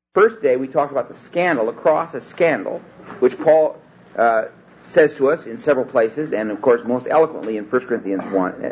First day we talked about the scandal, the cross as scandal, which Paul says to us in several places, and of course most eloquently in 1 Corinthians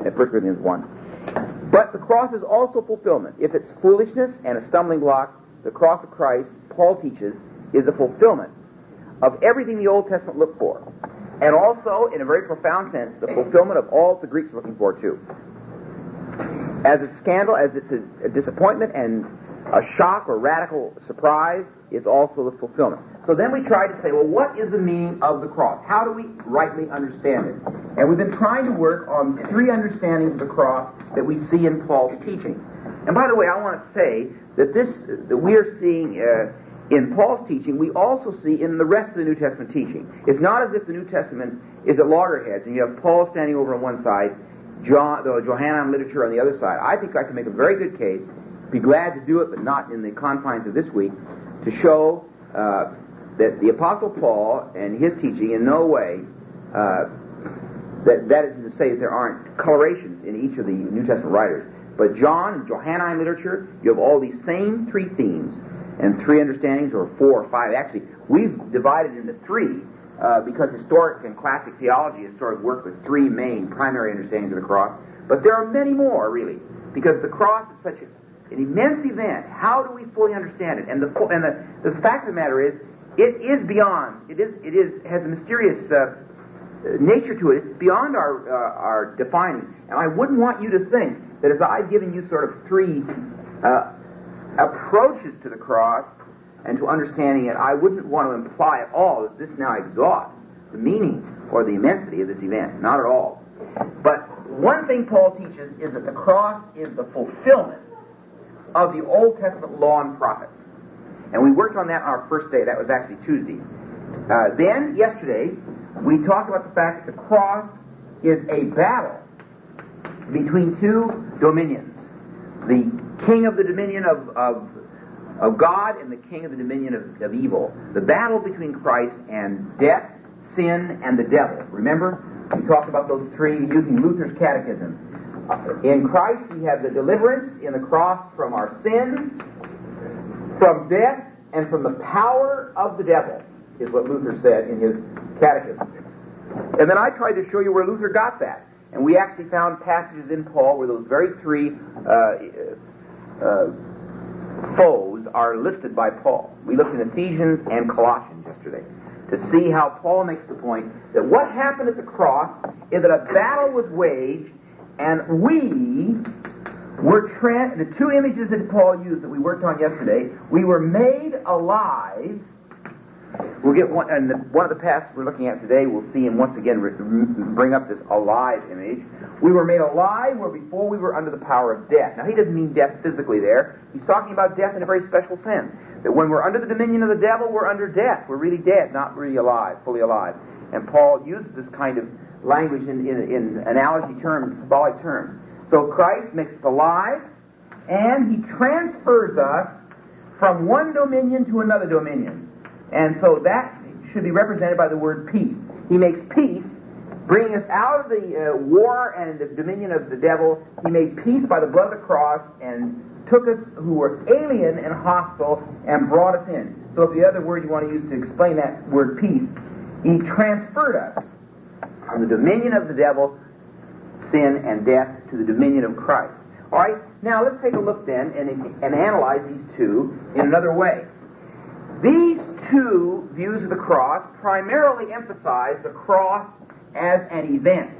1. But the cross is also fulfillment. If it's foolishness and a stumbling block, the cross of Christ, Paul teaches, is a fulfillment of everything the Old Testament looked for. And also, in a very profound sense, the fulfillment of all the Greeks are looking for too. As a scandal, as it's a disappointment and a shock or radical surprise, is also the fulfillment. So then we try to say, well, what is the meaning of the cross? How do we rightly understand it? And we've been trying to work on three understandings of the cross that we see in Paul's teaching. And by the way, I want to say that that we are seeing in Paul's teaching, we also see in the rest of the New Testament teaching. It's not as if the New Testament is at loggerheads and you have Paul standing over on one side, the Johannine literature on the other side. I think I can make a very good case, be glad to do it, but not in the confines of this week, to show that the Apostle Paul and his teaching in no way, that isn't to say that there aren't colorations in each of the New Testament writers, but John and Johannine literature, you have all these same three themes and three understandings, or four or five. Actually, we've divided into three because historic and classic theology has sort of worked with three main primary understandings of the cross, but there are many more, really, because the cross is such an immense event. How do we fully understand it? And the fact of the matter is, it is beyond. It has a mysterious nature to it. It's beyond our defining. And I wouldn't want you to think that as I've given you sort of three approaches to the cross and to understanding it, I wouldn't want to imply at all that this now exhausts the meaning or the immensity of this event. Not at all. But one thing Paul teaches is that the cross is the fulfillment of the Old Testament law and prophets. And we worked on that on our first day. That was actually Tuesday. Then, yesterday, we talked about the fact that the cross is a battle between two dominions. The king of the dominion of God and the king of the dominion of evil. The battle between Christ and death, sin, and the devil. Remember? We talked about those three using Luther's catechism. In Christ, we have the deliverance in the cross from our sins, from death, and from the power of the devil, is what Luther said in his catechism. And then I tried to show you where Luther got that. And we actually found passages in Paul where those very three foes are listed by Paul. We looked in Ephesians and Colossians yesterday to see how Paul makes the point that what happened at the cross is that a battle was waged, and we were the two images that Paul used that we worked on yesterday, we were made alive. We'll get one, and one of the passages we're looking at today, we'll see him once again bring up this alive image. We were made alive where before we were under the power of death. Now, he doesn't mean death physically there. He's talking about death in a very special sense. That when we're under the dominion of the devil, we're under death. We're really dead, not really alive, fully alive. And Paul uses this kind of language in analogy terms, symbolic terms. So Christ makes us alive, and he transfers us from one dominion to another dominion. And so that should be represented by the word peace. He makes peace, bringing us out of the war and the dominion of the devil. He made peace by the blood of the cross and took us who were alien and hostile and brought us in. So if the other word you want to use to explain that word peace, he transferred us from the dominion of the devil, sin and death, to the dominion of Christ. All right, now let's take a look then and analyze these two in another way. These two views of the cross primarily emphasize the cross as an event,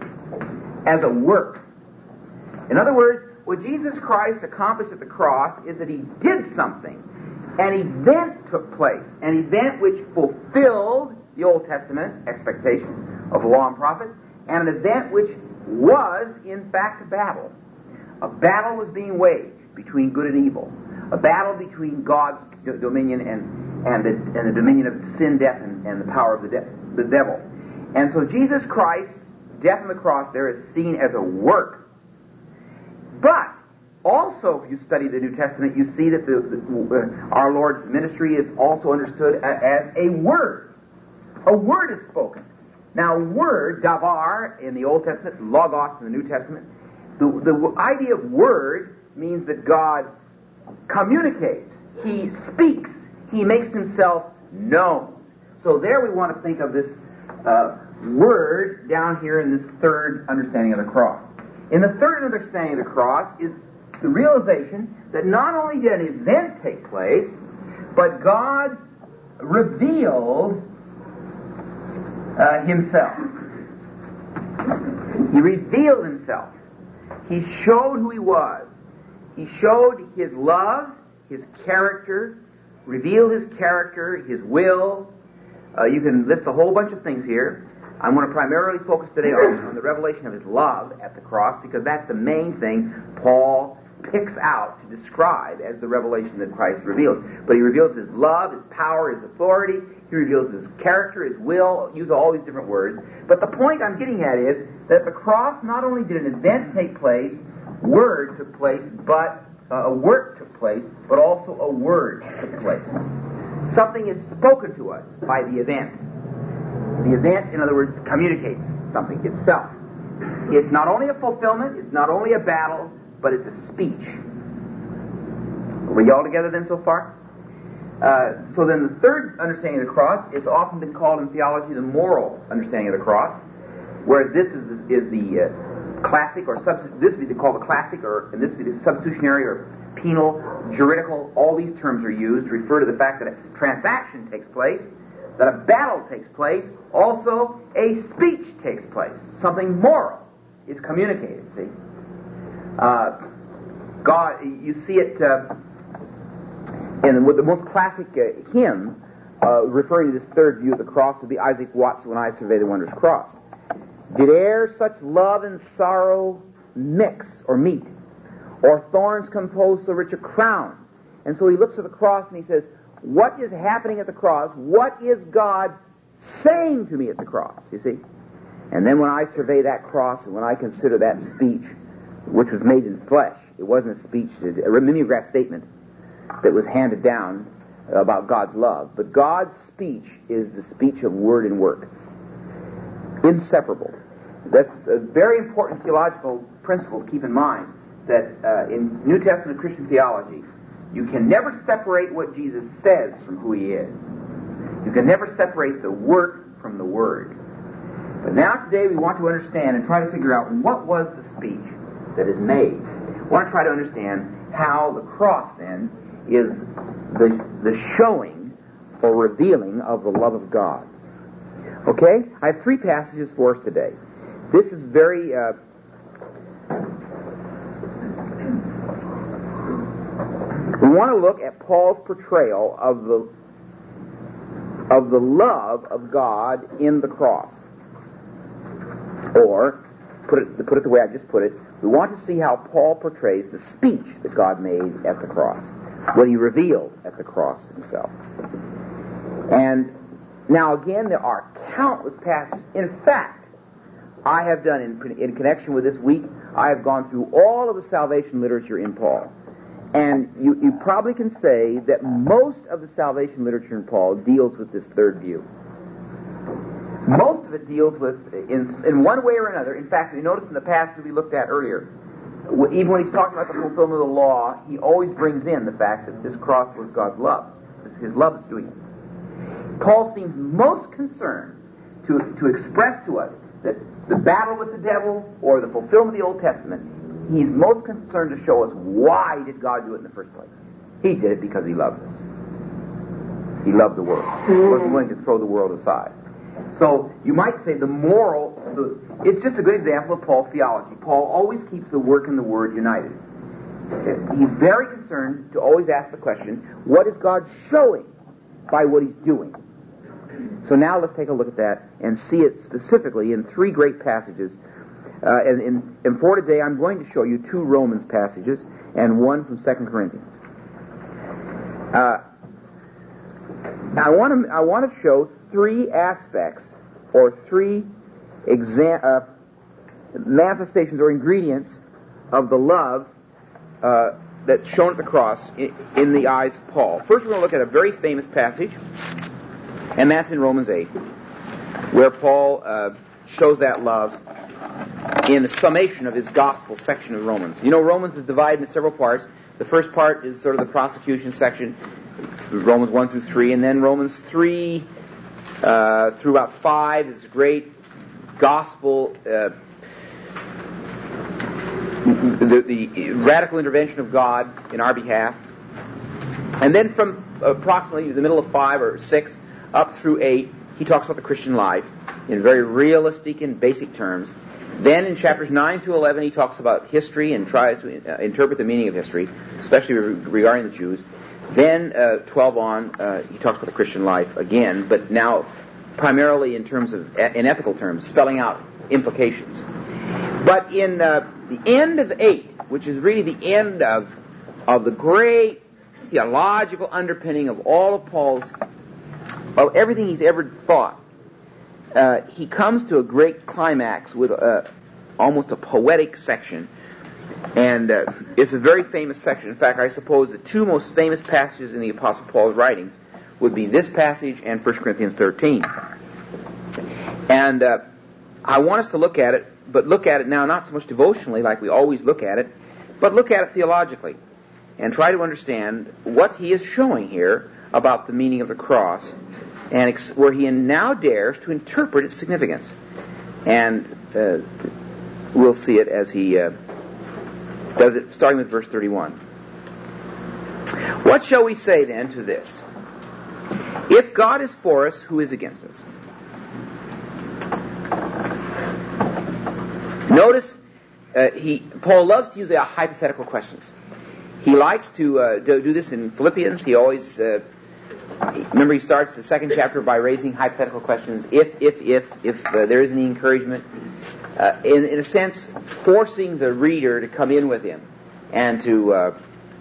as a work. In other words, what Jesus Christ accomplished at the cross is that he did something. An event took place, an event which fulfilled the Old Testament expectation of the law and prophets, and an event which was, in fact, a battle. A battle was being waged between good and evil. A battle between God's dominion and the dominion of sin, death, and the power of the devil. And so Jesus Christ's death on the cross there is seen as a work. But also, if you study the New Testament, you see that our Lord's ministry is also understood as a word. A word is spoken. Now, word, davar, in the Old Testament, logos in the New Testament, the idea of word means that God communicates. He speaks. He makes himself known. So there we want to think of this word down here in this third understanding of the cross. In the third understanding of the cross is the realization that not only did an event take place, but God revealed himself. He revealed himself. He showed who he was. He showed his love, his character, revealed his character, his will. You can list a whole bunch of things here. I'm going to primarily focus today on the revelation of his love at the cross, because that's the main thing Paul picks out to describe as the revelation that Christ reveals. But he reveals his love, his power, his authority. He reveals his character, his will, use all these different words. But the point I'm getting at is that at the cross, not only did an event take place, word took place, but a work took place, but also a word took place. Something is spoken to us by the event. The event, in other words, communicates something itself. It's not only a fulfillment, it's not only a battle, but it's a speech. Are we all together then so far? So then the third understanding of the cross, it's often been called in theology the moral understanding of the cross, whereas this is the classic, or this would be called the classic, and this would be the substitutionary or penal, juridical. All these terms are used to refer to the fact that a transaction takes place, that a battle takes place, also a speech takes place. Something moral is communicated, see? God, you see it in the most classic hymn referring to this third view of the cross would be Isaac Watts' When I Survey the Wondrous Cross. Did e'er such love and sorrow mix or meet, or thorns compose so rich a crown? And so he looks at the cross and he says, what is happening at the cross? What is God saying to me at the cross? You see? And then when I survey that cross and when I consider that speech, which was made in flesh, it wasn't a speech, a mimeograph statement that was handed down about God's love, but God's speech is the speech of word and work. Inseparable. That's a very important theological principle to keep in mind, that in New Testament Christian theology, you can never separate what Jesus says from who he is. You can never separate the work from the word. But now today we want to understand and try to figure out what was the speech that is made. We want to try to understand how the cross then is the showing or revealing of the love of God. Okay? I have three passages for us today. This is very we want to look at Paul's portrayal of the love of God in the cross. Or, put it the way I just put it, we want to see how Paul portrays the speech that God made at the cross, what he revealed at the cross himself. And now again, there are countless passages. In fact, I have done, in connection with this week, I have gone through all of the salvation literature in Paul. And you probably can say that most of the salvation literature in Paul deals with this third view. Most of it deals with, in one way or another, in fact, you notice in the passage we looked at earlier, even when he's talking about the fulfillment of the law, he always brings in the fact that this cross was God's love. His love is doing this. Paul seems most concerned to express to us that the battle with the devil or the fulfillment of the Old Testament, he's most concerned to show us why did God do it in the first place. He did it because he loved us. He loved the world. He wasn't willing to throw the world aside. So you might say it's just a good example of Paul's theology. Paul always keeps the work and the word united. He's very concerned to always ask the question, what is God showing by what he's doing? So now let's take a look at that and see it specifically in three great passages. And for today, I'm going to show you two Romans passages and one from 2 Corinthians. I want to show three aspects or three manifestations or ingredients of the love that's shown at the cross in the eyes of Paul. First, we're going to look at a very famous passage, and that's in Romans 8, where Paul shows that love in the summation of his gospel section of Romans. You know, Romans is divided into several parts. The first part is sort of the prosecution section. Romans 1 through 3, and then Romans 3 through about 5 is great gospel, the radical intervention of God in our behalf. And then from approximately the middle of 5 or 6 up through 8, he talks about the Christian life in very realistic and basic terms. Then in chapters 9 through 11, he talks about history and tries to interpret the meaning of history, especially regarding the Jews. Then 12 on, he talks about the Christian life again, but now primarily in ethical terms, spelling out implications. But in the end of 8, which is really the end of the great theological underpinning of all of of everything he's ever thought, he comes to a great climax with almost a poetic section, and it's a very famous section. In fact, I suppose the two most famous passages in the Apostle Paul's writings would be this passage and 1 Corinthians 13. And I want us to look at it, but look at it now not so much devotionally like we always look at it, but look at it theologically and try to understand what he is showing here about the meaning of the cross, and where he now dares to interpret its significance. And we'll see it as he does it, starting with verse 31. What shall we say then to this? If God is for us, who is against us? Notice, Paul loves to use hypothetical questions. He likes to do this in Philippians. He always, remember, he starts the second chapter by raising hypothetical questions. If there is any encouragement, in a sense, forcing the reader to come in with him and to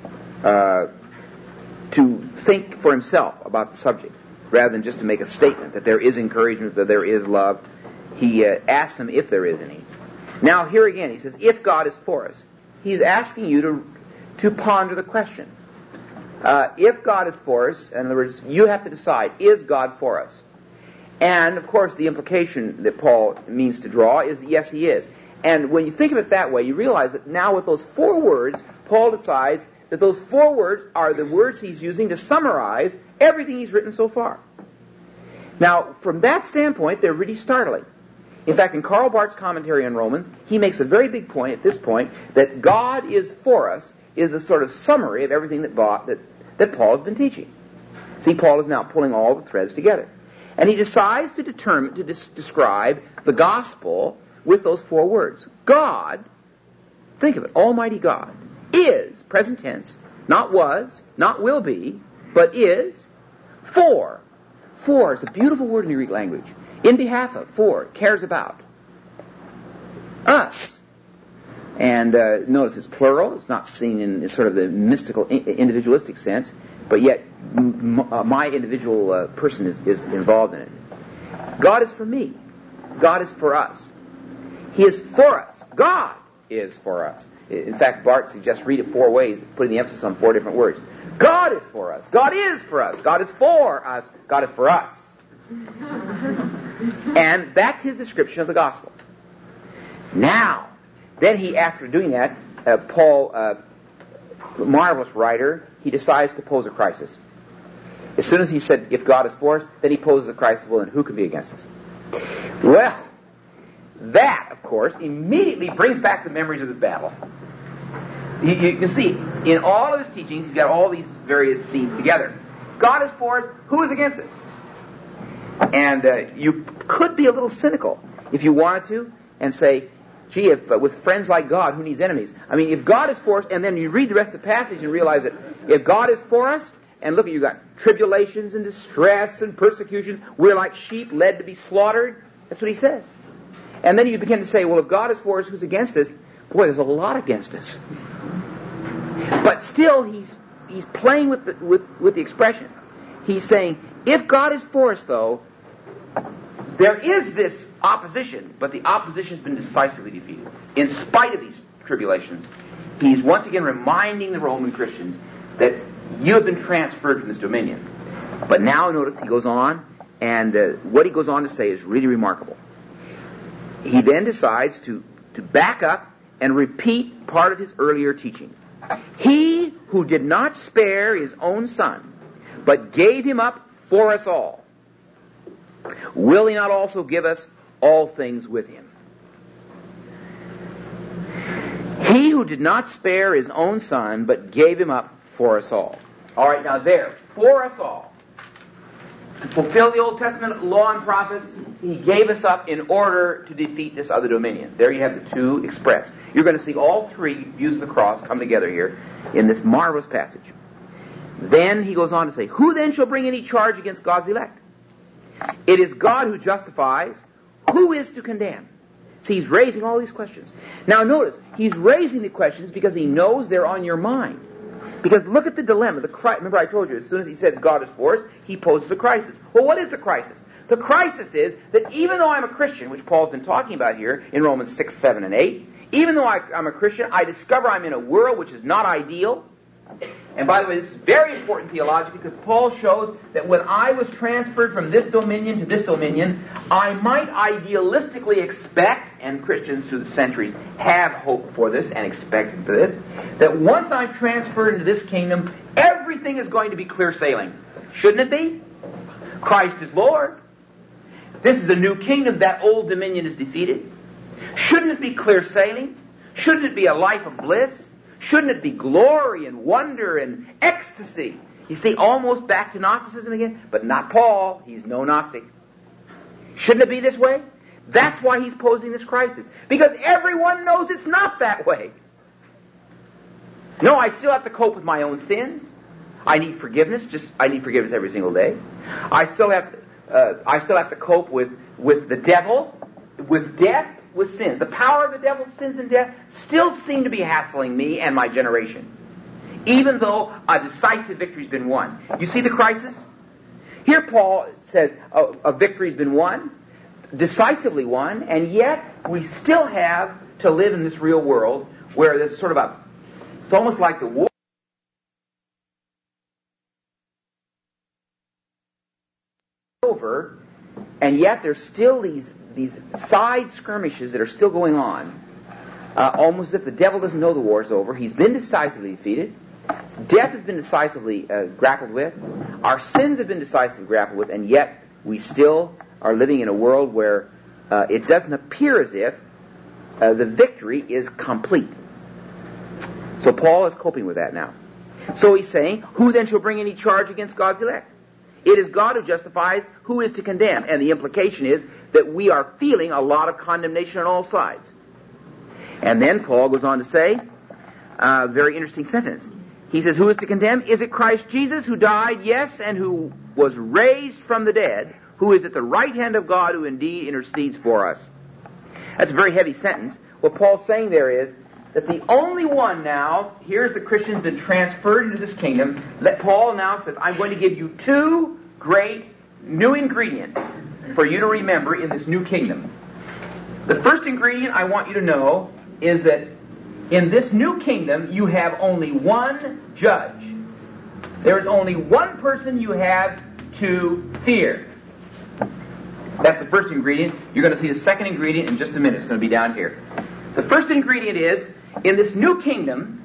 think for himself about the subject, rather than just to make a statement that there is encouragement, that there is love. He asks him if there is any. Now, here again, he says, if God is for us. He's asking you to ponder the question. If God is for us, in other words, you have to decide, is God for us? And, of course, the implication that Paul means to draw is, yes, he is. And when you think of it that way, you realize that now with those 4 words, Paul decides that those 4 words are the words he's using to summarize everything he's written so far. Now, from that standpoint, they're really startling. In fact, in Karl Barth's commentary on Romans, he makes a very big point at this point that God is for us is a sort of summary of everything that Paul has been teaching. See, Paul is now pulling all the threads together. And he decides to describe the gospel with those 4 words. God, think of it, Almighty God, is, present tense, not was, not will be, but is, for. For is a beautiful word in the Greek language. In behalf of, for, cares about. Us. And notice it's plural. It's not seen in sort of the mystical, individualistic sense, but yet my individual person is involved in it. God is for me. God is for us. He is for us. God is for us. In fact, Barth suggests read it 4 ways, putting the emphasis on 4 different words. God is for us. God is for us. God is for us. God is for us. And that's his description of the gospel. Now, then he, after doing that, Paul, marvelous writer, he decides to pose a crisis. As soon as he said, if God is for us, then he poses a crisis, well, then who can be against us? Well, that, of course, immediately brings back the memories of this battle. You can see, in all of his teachings, he's got all these various themes together. God is for us, who is against us? And you could be a little cynical if you wanted to and say, gee, if with friends like God, who needs enemies? I mean, if God is for us, and then you read the rest of the passage and realize that if God is for us, and look, you've got tribulations and distress and persecutions, we're like sheep led to be slaughtered. That's what he says. And then you begin to say, well, if God is for us, who's against us? Boy, there's a lot against us. But still, he's playing with the expression. He's saying, if God is for us, though, there is this opposition, but the opposition has been decisively defeated. In spite of these tribulations, he's once again reminding the Roman Christians that you have been transferred from this dominion. But now notice he goes on, and what he goes on to say is really remarkable. He then decides to back up and repeat part of his earlier teaching. He who did not spare his own son, but gave him up for us all, will he not also give us all things with him? He who did not spare his own Son, but gave him up for us all. All right, now there, for us all. To fulfill the Old Testament law and prophets, he gave us up in order to defeat this other dominion. There you have the two expressed. You're going to see all three views of the cross come together here in this marvelous passage. Then he goes on to say, who then shall bring any charge against God's elect? It is God who justifies. Who is to condemn? See, he's raising all these questions. Now notice, he's raising the questions because he knows they're on your mind. Because look at the dilemma. Remember I told you, as soon as he said God is for us, he poses a crisis. Well, what is the crisis? The crisis is that even though I'm a Christian, which Paul's been talking about here in Romans 6, 7, and 8, even though I'm a Christian, I discover I'm in a world which is not ideal. And by the way, this is very important theologically because Paul shows that when I was transferred from this dominion to this dominion, I might idealistically expect, and Christians through the centuries have hoped for this and expected for this, that once I'm transferred into this kingdom, everything is going to be clear sailing. Shouldn't it be? Christ is Lord. This is a new kingdom. That old dominion is defeated. Shouldn't it be clear sailing? Shouldn't it be a life of bliss? Shouldn't it be glory and wonder and ecstasy? You see, almost back to Gnosticism again, but not Paul. He's no Gnostic. Shouldn't it be this way? That's why he's posing this crisis. Because everyone knows it's not that way. No, I still have to cope with my own sins. I need forgiveness. I need forgiveness every single day. I still have to cope with the devil, with death, with sin. The power of the devil's sins and death still seem to be hassling me and my generation, even though a decisive victory's been won. You see the crisis? Here Paul says a victory's been won, decisively won, and yet we still have to live in this real world where there's sort of it's almost like the war over, and yet there's still these side skirmishes that are still going on, almost as if the devil doesn't know the war's over. He's been decisively defeated. Death has been decisively grappled with. Our sins have been decisively grappled with, and yet we still are living in a world where it doesn't appear as if the victory is complete. So Paul is coping with that now. So he's saying, who then shall bring any charge against God's elect? It is God who justifies. Who is to condemn? And the implication is that we are feeling a lot of condemnation on all sides. And then Paul goes on to say, a very interesting sentence. He says, who is to condemn? Is it Christ Jesus who died? Yes, and who was raised from the dead, who is at the right hand of God, who indeed intercedes for us. That's a very heavy sentence. What Paul's saying there is that the only one now, here's the Christian's been transferred into this kingdom, that Paul now says, I'm going to give you two great new ingredients for you to remember in this new kingdom. The first ingredient I want you to know is that in this new kingdom you have only one judge. There is only one person you have to fear. That's the first ingredient. You're going to see the second ingredient in just a minute. It's going to be down here. The first ingredient is, in this new kingdom,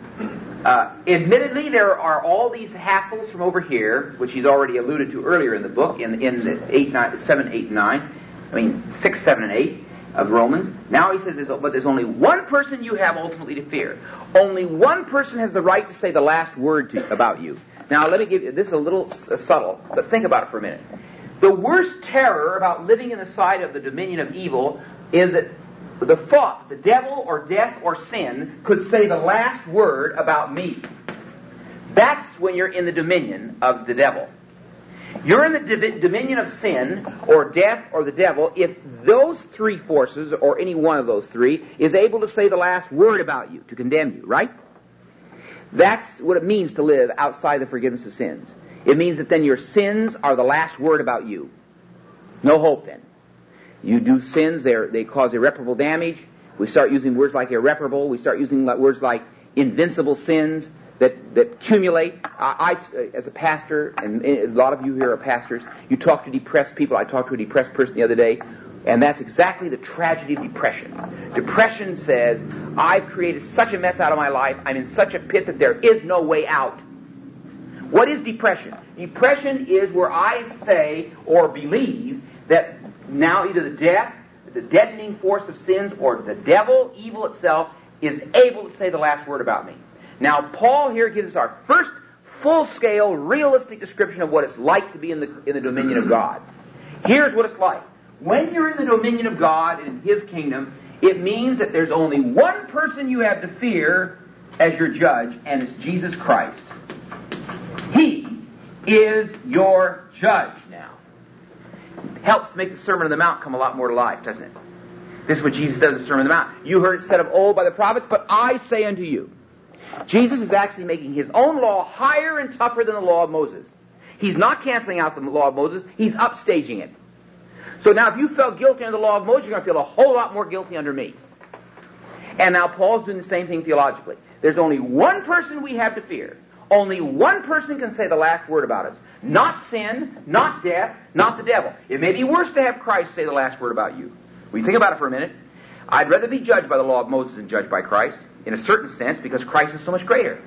admittedly there are all these hassles from over here, which he's already alluded to earlier in the book, in the 7, 8, 9, 6, 7, and 8 of Romans. Now he says, but there's only one person you have ultimately to fear. Only one person has the right to say the last word about you. Now let me give you, this is a little subtle, but think about it for a minute. The worst terror about living in the side of the dominion of evil is that the thought, the devil or death or sin could say the last word about me. That's when you're in the dominion of the devil. You're in the dominion of sin or death or the devil if those three forces, or any one of those three, is able to say the last word about you, to condemn you, right? That's what it means to live outside the forgiveness of sins. It means that then your sins are the last word about you. No hope then. You do sins, they cause irreparable damage. We start using words like irreparable. We start using words like invincible sins that accumulate. I, as a pastor, and a lot of you here are pastors, you talk to depressed people. I talked to a depressed person the other day, and that's exactly the tragedy of depression. Depression says, I've created such a mess out of my life, I'm in such a pit that there is no way out. What is depression? Depression is where I say or believe that now either the deadening force of sins, or the devil, evil itself, is able to say the last word about me. Now, Paul here gives us our first full-scale, realistic description of what it's like to be in the dominion of God. Here's what it's like. When you're in the dominion of God and in His kingdom, it means that there's only one person you have to fear as your judge, and it's Jesus Christ. He is your judge now. Helps to make the Sermon on the Mount come a lot more to life, doesn't it? This is what Jesus says in the Sermon on the Mount. You heard it said of old by the prophets, but I say unto you. Jesus is actually making His own law higher and tougher than the law of Moses. He's not canceling out the law of Moses, He's upstaging it. So now if you felt guilty under the law of Moses, you're going to feel a whole lot more guilty under me. And now Paul's doing the same thing theologically. There's only one person we have to fear. Only one person can say the last word about us. Not sin, not death, not the devil. It may be worse to have Christ say the last word about you. Well, you think about it for a minute. I'd rather be judged by the law of Moses than judged by Christ, in a certain sense, because Christ is so much greater.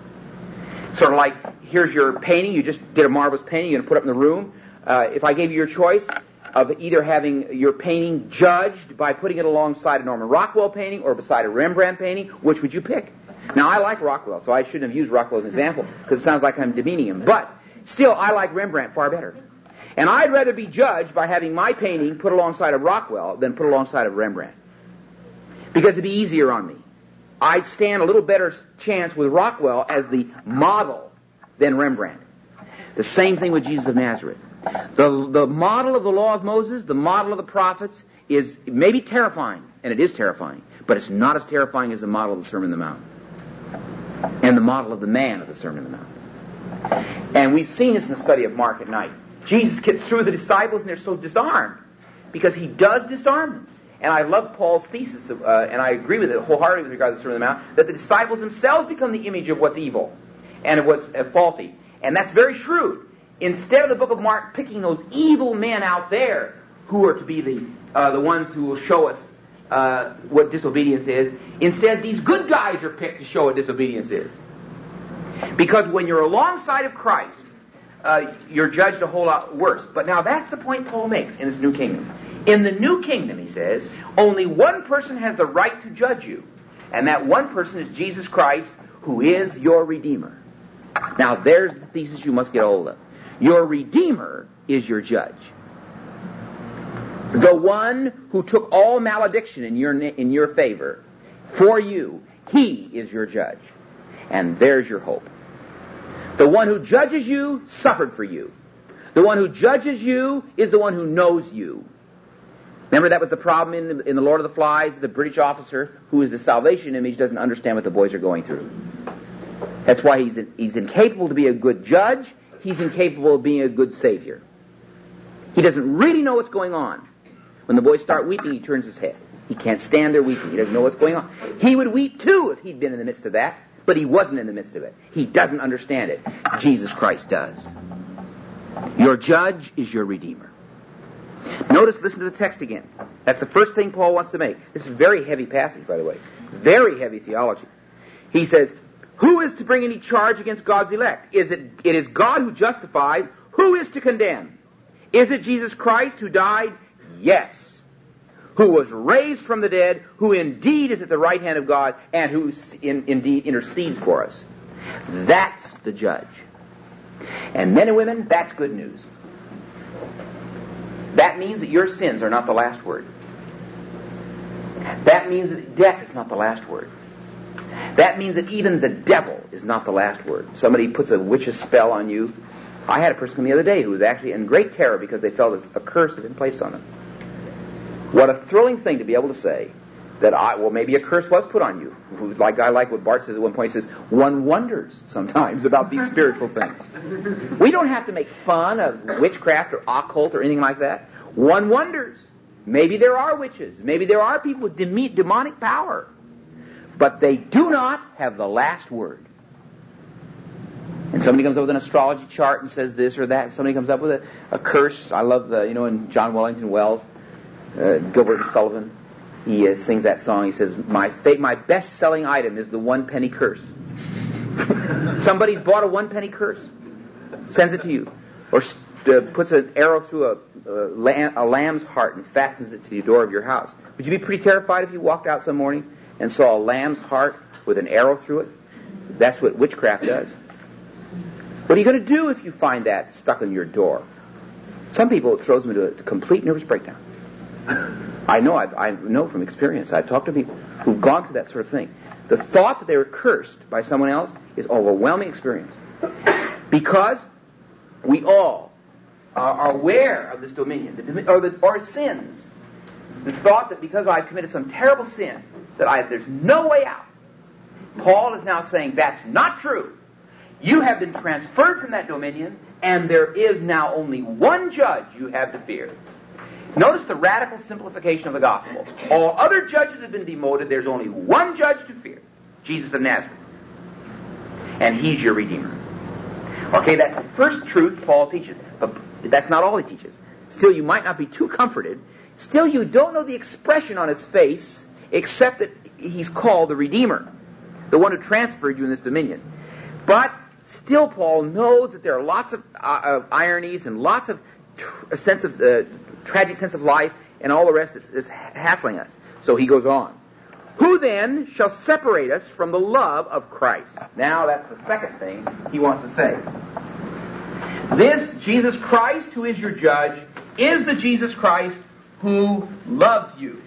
Sort of like, here's your painting, you just did a marvelous painting, you're going to put it up in the room. If I gave you your choice of either having your painting judged by putting it alongside a Norman Rockwell painting or beside a Rembrandt painting, which would you pick? Now, I like Rockwell, so I shouldn't have used Rockwell as an example, because it sounds like I'm demeaning him. But still, I like Rembrandt far better. And I'd rather be judged by having my painting put alongside of Rockwell than put alongside of Rembrandt, because it'd be easier on me. I'd stand a little better chance with Rockwell as the model than Rembrandt. The same thing with Jesus of Nazareth. The model of the law of Moses, the model of the prophets, is maybe terrifying, and it is terrifying, but it's not as terrifying as the model of the Sermon on the Mount and the model of the man of the Sermon on the Mount. And we've seen this in the study of Mark at night. Jesus gets through the disciples, and they're so disarmed because He does disarm them. And I love Paul's thesis, and I agree with it wholeheartedly with regard to the Sermon on the Mount, that the disciples themselves become the image of what's evil and of what's faulty. And that's very shrewd. Instead of the book of Mark picking those evil men out there who are to be the ones who will show us what disobedience is, instead these good guys are picked to show what disobedience is. Because when you're alongside of Christ, you're judged a whole lot worse. But now that's the point Paul makes in this new kingdom. In the new kingdom, he says, only one person has the right to judge you. And that one person is Jesus Christ, who is your Redeemer. Now there's the thesis you must get a hold of. Your Redeemer is your judge. The one who took all malediction in your favor for you, He is your judge. And there's your hope. The one who judges you suffered for you. The one who judges you is the one who knows you. Remember, that was the problem in the Lord of the Flies. The British officer, who is the salvation image, doesn't understand what the boys are going through. That's why he's incapable to be a good judge. He's incapable of being a good savior. He doesn't really know what's going on. When the boys start weeping, he turns his head. He can't stand there weeping. He doesn't know what's going on. He would weep too if he'd been in the midst of that, but he wasn't in the midst of it. He doesn't understand it. Jesus Christ does. Your judge is your Redeemer. Notice, listen to the text again. That's the first thing Paul wants to make. This is a very heavy passage, by the way. Very heavy theology. He says, who is to bring any charge against God's elect? It is God who justifies. Who is to condemn? Is it Jesus Christ who died? Yes. Who was raised from the dead, who indeed is at the right hand of God, and who indeed intercedes for us. That's the judge. And men and women, that's good news. That means that your sins are not the last word. That means that death is not the last word. That means that even the devil is not the last word. Somebody puts a witch's spell on you. I had a person come the other day who was actually in great terror because they felt a curse had been placed on them. What a thrilling thing to be able to say that maybe a curse was put on you. I like what Bart says at one point. He says, one wonders sometimes about these spiritual things. We don't have to make fun of witchcraft or occult or anything like that. One wonders. Maybe there are witches. Maybe there are people with demonic power. But they do not have the last word. And somebody comes up with an astrology chart and says this or that. Somebody comes up with a curse. I love in John Wellington Wells, Gilbert and Sullivan, he sings that song. He says, my best-selling item is the one-penny curse. Somebody's bought a one-penny curse. Sends it to you. Or puts an arrow through a lamb's heart and fastens it to the door of your house. Would you be pretty terrified if you walked out some morning and saw a lamb's heart with an arrow through it? That's what witchcraft does. What are you going to do if you find that stuck on your door? Some people, it throws them into a complete nervous breakdown. I know from experience. I've talked to people who've gone through that sort of thing. The thought that they were cursed by someone else is overwhelming experience. Because we all are aware of this dominion, or sins. The thought that because I've committed some terrible sin, that there's no way out. Paul is now saying that's not true. You have been transferred from that dominion, and there is now only one judge you have to fear. Notice the radical simplification of the gospel. All other judges have been demoted. There's only one judge to fear, Jesus of Nazareth. And he's your Redeemer. Okay, that's the first truth Paul teaches. But that's not all he teaches. Still, you might not be too comforted. Still, you don't know the expression on his face, except that he's called the Redeemer, the one who transferred you in this dominion. But still, Paul knows that there are lots of ironies and lots of tragic sense of life and all the rest that's hassling us. So he goes on. Who then shall separate us from the love of Christ? Now that's the second thing he wants to say. This Jesus Christ, who is your judge, is the Jesus Christ who loves you.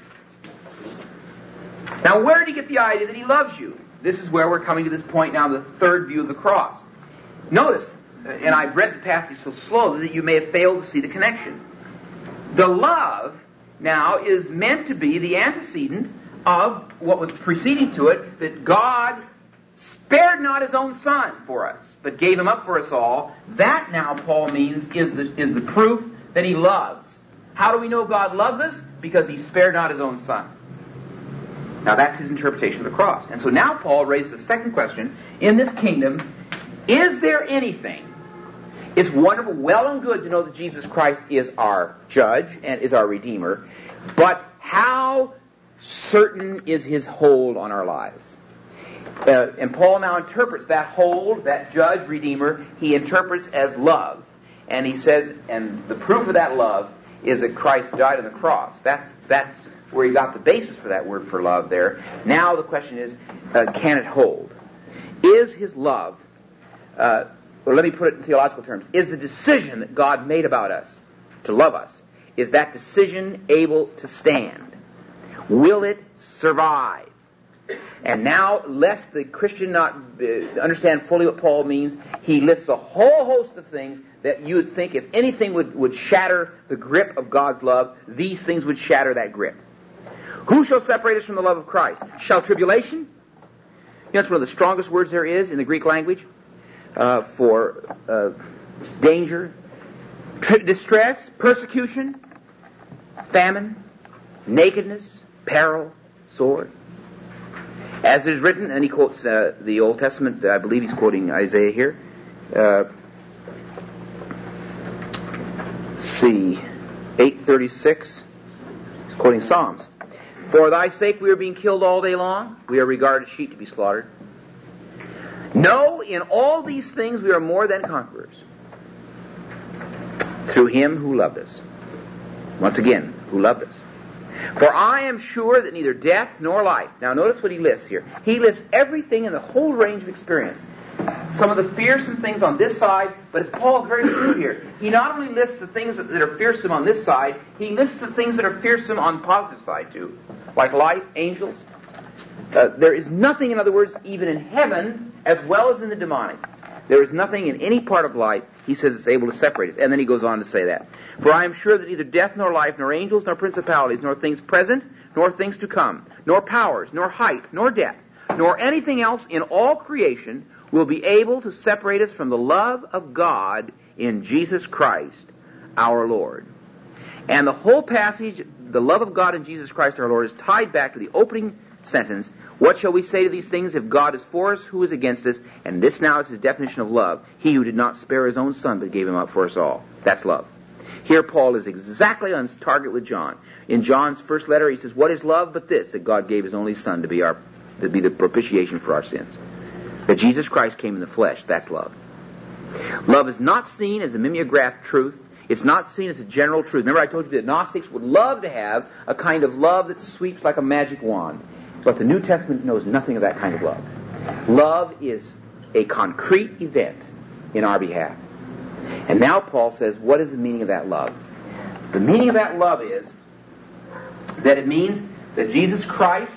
Now where did he get the idea that he loves you? This is where we're coming to this point now, the third view of the cross. Notice, and I've read the passage so slowly that you may have failed to see the connection. The love now is meant to be the antecedent of what was preceding to it, that God spared not his own Son for us, but gave him up for us all. That now, Paul means, is the proof that he loves. How do we know God loves us? Because he spared not his own Son. Now that's his interpretation of the cross. And so now Paul raises the second question. In this kingdom, is there anything? It's wonderful, well and good to know that Jesus Christ is our judge and is our Redeemer. But how certain is his hold on our lives? And Paul now interprets that hold, that judge, Redeemer, he interprets as love. And he says, and the proof of that love is that Christ died on the cross. That's where he got the basis for that word for love there. Now the question is, can it hold? Is his love, well, let me put it in theological terms, is the decision that God made about us to love us, is that decision able to stand? Will it survive? And now, lest the Christian not understand fully what Paul means, he lists a whole host of things that you would think if anything would shatter the grip of God's love, these things would shatter that grip. Who shall separate us from the love of Christ? Shall tribulation? You know, it's one of the strongest words there is in the Greek language for danger, distress, persecution, famine, nakedness, peril, sword. As it is written, and he quotes the Old Testament, I believe he's quoting Isaiah here. See, 8:36. He's quoting Psalms. For thy sake we are being killed all day long. We are regarded as sheep to be slaughtered. No, in all these things we are more than conquerors. Through him who loved us. Once again, who loved us. For I am sure that neither death nor life. Now notice what he lists here. He lists everything in the whole range of experience. Some of the fearsome things on this side, but as Paul's very true here, he not only lists the things that are fearsome on this side, he lists the things that are fearsome on the positive side too. Like life, angels. There is nothing, in other words, even in heaven, as well as in the demonic. There is nothing in any part of life, he says, it's able to separate us. And then he goes on to say that. For I am sure that neither death nor life, nor angels, nor principalities, nor things present, nor things to come, nor powers, nor height, nor depth, nor anything else in all creation will be able to separate us from the love of God in Jesus Christ, our Lord. And the whole passage, the love of God in Jesus Christ, our Lord, is tied back to the opening sentence. What shall we say to these things? If God is for us, who is against us? And this now is his definition of love. He who did not spare his own Son, but gave him up for us all. That's love. Here Paul is exactly on target with John. In John's first letter, he says, what is love but this? That God gave his only Son to be the propitiation for our sins. That Jesus Christ came in the flesh. That's love. Love is not seen as a mimeographed truth. It's not seen as a general truth. Remember I told you the Gnostics would love to have a kind of love that sweeps like a magic wand. But the New Testament knows nothing of that kind of love. Love is a concrete event in our behalf. And now Paul says, what is the meaning of that love? The meaning of that love is that it means that Jesus Christ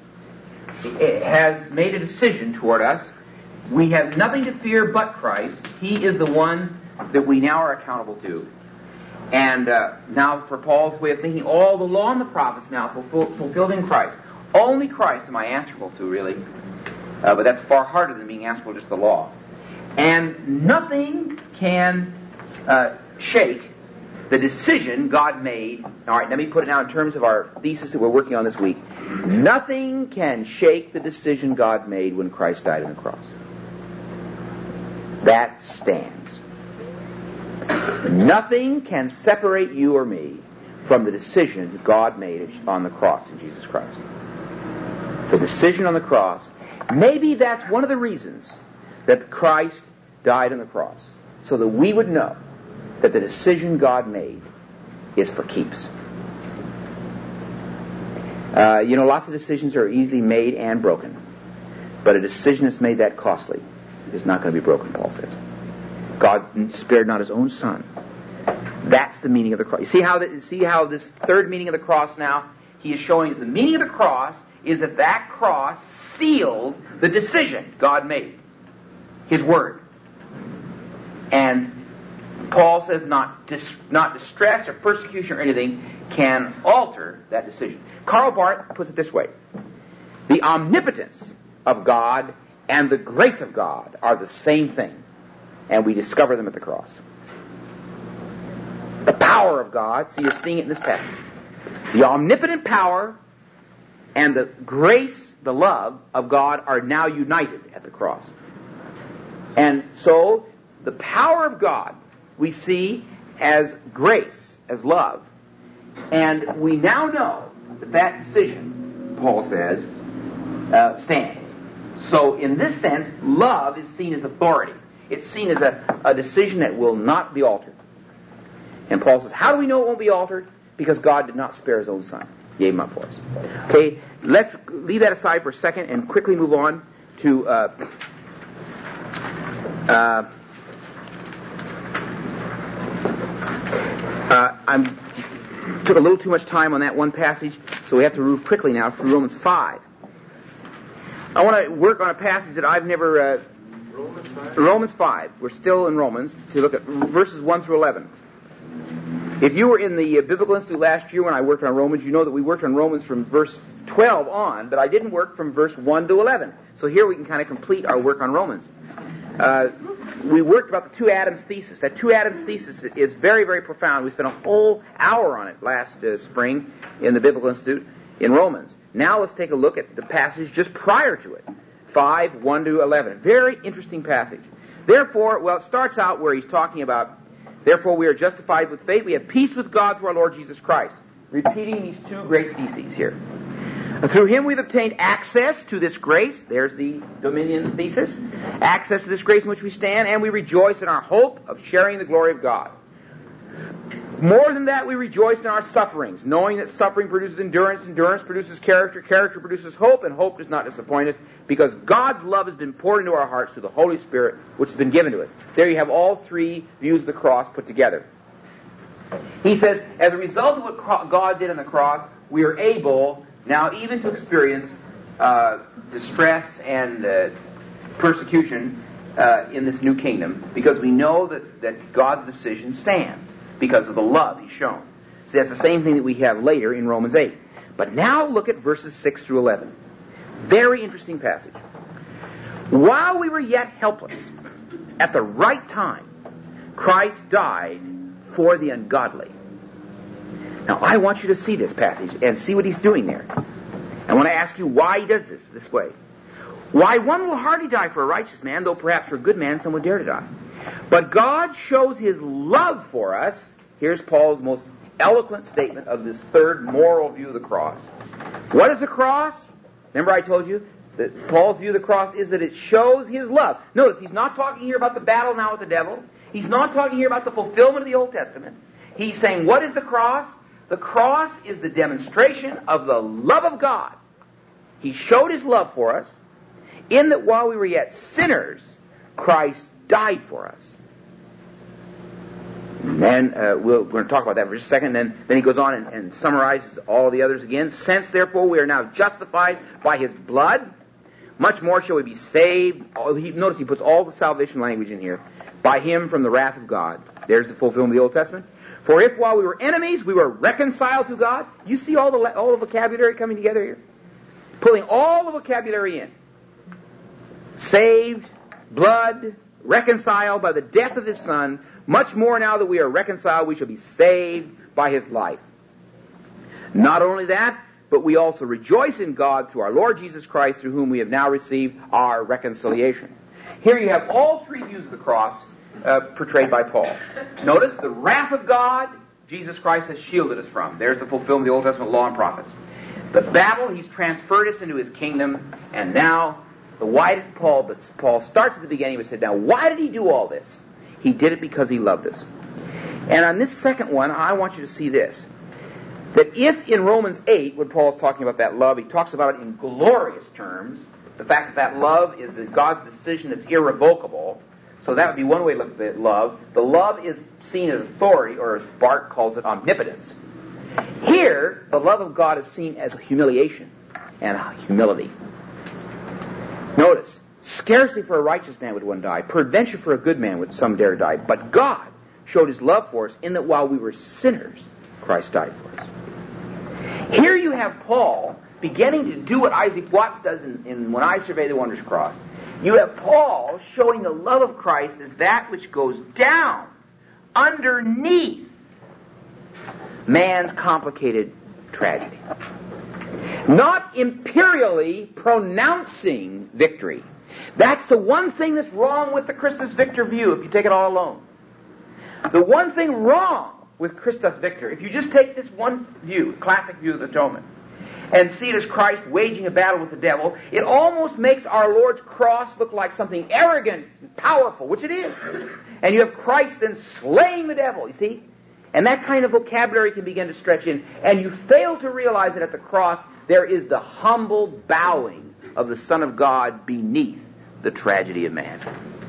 has made a decision toward us. We have nothing to fear but Christ. He is the one that we now are accountable to. And now for Paul's way of thinking, all the law and the prophets now fulfilled in Christ. Only Christ am I answerable to, really. But that's far harder than being answerable to just the law. And nothing can shake the decision God made. All right, let me put it now in terms of our thesis that we're working on this week. Nothing can shake the decision God made when Christ died on the cross. That stands. Nothing can separate you or me from the decision God made on the cross in Jesus Christ. The decision on the cross. Maybe that's one of the reasons that Christ died on the cross, so that we would know that the decision God made is for keeps. Lots of decisions are easily made and broken, but a decision that's made that costly is not going to be broken, Paul says. God spared not his own son. That's the meaning of the cross. You see how this third meaning of the cross now, he is showing that the meaning of the cross is that cross sealed the decision God made. His word. And Paul says not distress or persecution or anything can alter that decision. Karl Barth puts it this way. The omnipotence of God and the grace of God are the same thing. And we discover them at the cross. The power of God, see, you're seeing it in this passage. The omnipotent power and the grace, the love of God are now united at the cross. And so, the power of God we see as grace, as love. And we now know that decision, Paul says, stands. So, in this sense, love is seen as authority. It's seen as a decision that will not be altered. And Paul says, how do we know it won't be altered? Because God did not spare his own son. He gave him up for us. Okay, let's leave that aside for a second and quickly move on to I took a little too much time on that one passage, so we have to move quickly now through Romans 5. I want to work on a passage that I've never... Romans 5. We're still in Romans, to look at verses 1 through 11. If you were in the Biblical Institute last year when I worked on Romans, you know that we worked on Romans from verse 12 on, but I didn't work from verse 1 to 11. So here we can kind of complete our work on Romans. We worked about the two Adams thesis. That two Adams thesis is very, very profound. We spent a whole hour on it last spring in the Biblical Institute in Romans. Now let's take a look at the passage just prior to it. 5, 1 to 11. Very interesting passage. Therefore, it starts out where he's talking about, therefore we are justified with faith. We have peace with God through our Lord Jesus Christ. Repeating these two great theses here. Through him we've obtained access to this grace. There's the dominion thesis. Access to this grace in which we stand, and we rejoice in our hope of sharing the glory of God. More than that, we rejoice in our sufferings, knowing that suffering produces endurance, endurance produces character, character produces hope, and hope does not disappoint us, because God's love has been poured into our hearts through the Holy Spirit, which has been given to us. There you have all three views of the cross put together. He says, as a result of what God did on the cross, we are able now even to experience distress and persecution in this new kingdom, because we know that God's decision stands because of the love he's shown. So that's the same thing that we have later in Romans 8. But now look at verses 6 through 11. Very interesting passage. While we were yet helpless, at the right time, Christ died for the ungodly. Now, I want you to see this passage and see what he's doing there. I want to ask you why he does this way. Why one will hardly die for a righteous man, though perhaps for a good man some would dare to die. But God shows his love for us. Here's Paul's most eloquent statement of this third moral view of the cross. What is the cross? Remember I told you, Paul's view of the cross is that it shows his love. Notice, he's not talking here about the battle now with the devil. He's not talking here about the fulfillment of the Old Testament. He's saying, what is the cross? The cross is the demonstration of the love of God. He showed his love for us, in that while we were yet sinners, Christ died for us. And then we're going to talk about that for just a second. Then he goes on and summarizes all the others again. Since, therefore, we are now justified by his blood, much more shall we be saved. Notice he puts all the salvation language in here. By him from the wrath of God. There's the fulfillment of the Old Testament. For if while we were enemies, we were reconciled to God. You see all the vocabulary coming together here? Pulling all the vocabulary in. Saved, blood, reconciled by the death of his Son. Much more now that we are reconciled, we shall be saved by his life. Not only that, but we also rejoice in God through our Lord Jesus Christ, through whom we have now received our reconciliation. Here you have all three views of the cross portrayed by Paul. Notice the wrath of God, Jesus Christ has shielded us from. There's the fulfillment of the Old Testament law and prophets. The battle, he's transferred us into his kingdom, and now, why did Paul, but Paul starts at the beginning and said, now why did he do all this? He did it because he loved us. And on this second one, I want you to see this. That if in Romans 8, when Paul's talking about that love, he talks about it in glorious terms, the fact that love is God's decision that's irrevocable, so that would be one way to look at love. The love is seen as authority, or as Bart calls it, omnipotence. Here, the love of God is seen as humiliation and humility. Notice, scarcely for a righteous man would one die, peradventure for a good man would some dare die. But God showed his love for us in that while we were sinners, Christ died for us. Here you have Paul beginning to do what Isaac Watts does in When I Survey the Wondrous Cross. You have Paul showing the love of Christ as that which goes down underneath man's complicated tragedy. Not imperially pronouncing victory. That's the one thing that's wrong with the Christus Victor view, if you take it all alone. The one thing wrong with Christus Victor, if you just take this one view, classic view of the atonement, and see it as Christ waging a battle with the devil, it almost makes our Lord's cross look like something arrogant and powerful, which it is. And you have Christ then slaying the devil, you see? And that kind of vocabulary can begin to stretch in. And you fail to realize that at the cross, there is the humble bowing of the Son of God beneath the tragedy of man.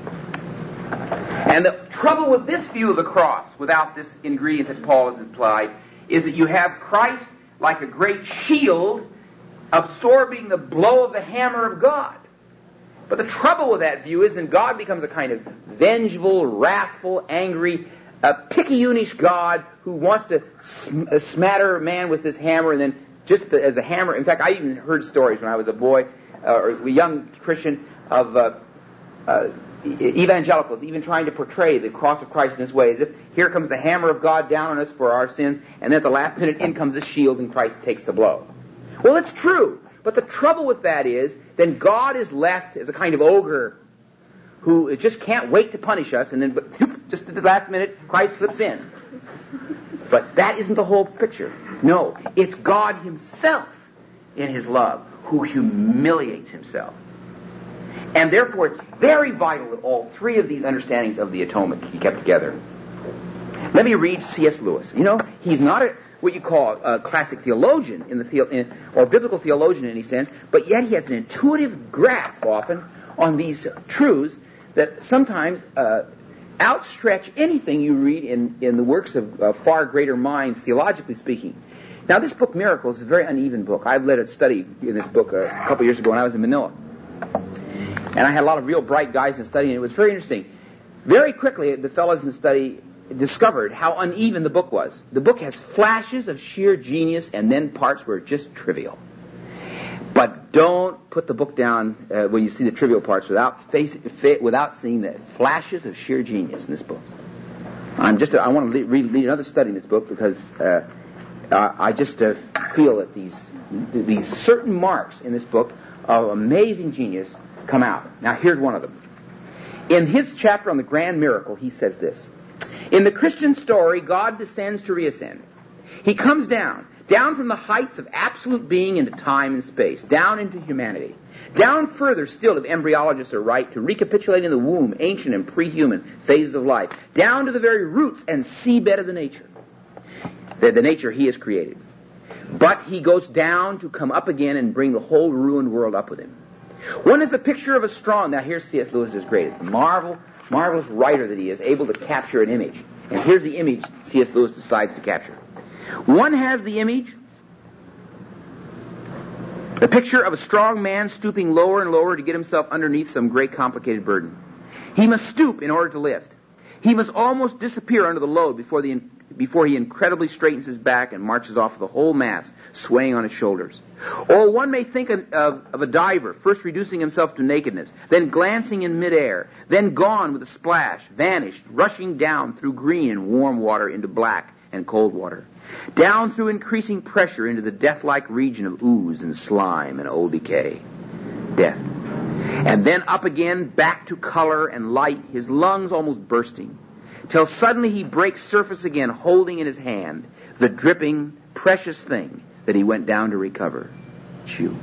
And the trouble with this view of the cross, without this ingredient that Paul has implied, is that you have Christ like a great shield absorbing the blow of the hammer of God. But the trouble with that view is that God becomes a kind of vengeful, wrathful, angry, picayunish God who wants to smatter man with his hammer, and then just as a hammer. In fact, I even heard stories when I was a boy, or a young Christian, of evangelicals even trying to portray the cross of Christ in this way, as if here comes the hammer of God down on us for our sins, and then at the last minute in comes the shield and Christ takes the blow. Well, it's true, but the trouble with that is then God is left as a kind of ogre who just can't wait to punish us, and then just at the last minute Christ slips in. But that isn't the whole picture. No, it's God himself in his love who humiliates himself. And therefore it's very vital that all three of these understandings of the atonement be kept together. Let me read C.S. Lewis. You know, he's not what you call a classic theologian or biblical theologian in any sense, but yet he has an intuitive grasp often on these truths that sometimes outstretch anything you read in the works of far greater minds, theologically speaking. Now, this book, Miracles, is a very uneven book. I've led a study in this book a couple years ago when I was in Manila. And I had a lot of real bright guys in the study, and it was very interesting. Very quickly, the fellows in the study discovered how uneven the book was. The book has flashes of sheer genius and then parts where it's just trivial. But don't put the book down when you see the trivial parts without seeing the flashes of sheer genius in this book. I want to lead another study in this book because I just feel that these certain marks in this book of amazing genius come out. Now, here's one of them. In his chapter on the grand miracle, he says this: in the Christian story, God descends to reascend. He comes down from the heights of absolute being into time and space, down into humanity. Down further still, if embryologists are right, to recapitulate in the womb ancient and pre-human phases of life, down to the very roots and seabed of the nature he has created. But he goes down to come up again and bring the whole ruined world up with him. One is the picture of a strong... Now here's C.S. Lewis's greatest. Marvelous writer that he is, able to capture an image. And here's the image C.S. Lewis decides to capture. One has the image, the picture of a strong man stooping lower and lower to get himself underneath some great complicated burden. He must stoop in order to lift. He must almost disappear under the load before he incredibly straightens his back and marches off with the whole mass swaying on his shoulders. Or one may think of a diver, first reducing himself to nakedness, then glancing in midair, then gone with a splash, vanished, rushing down through green and warm water into black and cold water, down through increasing pressure into the death-like region of ooze and slime and old decay. Death. And then up again, back to color and light, his lungs almost bursting, till suddenly he breaks surface again, holding in his hand the dripping, precious thing that he went down to recover. Chew.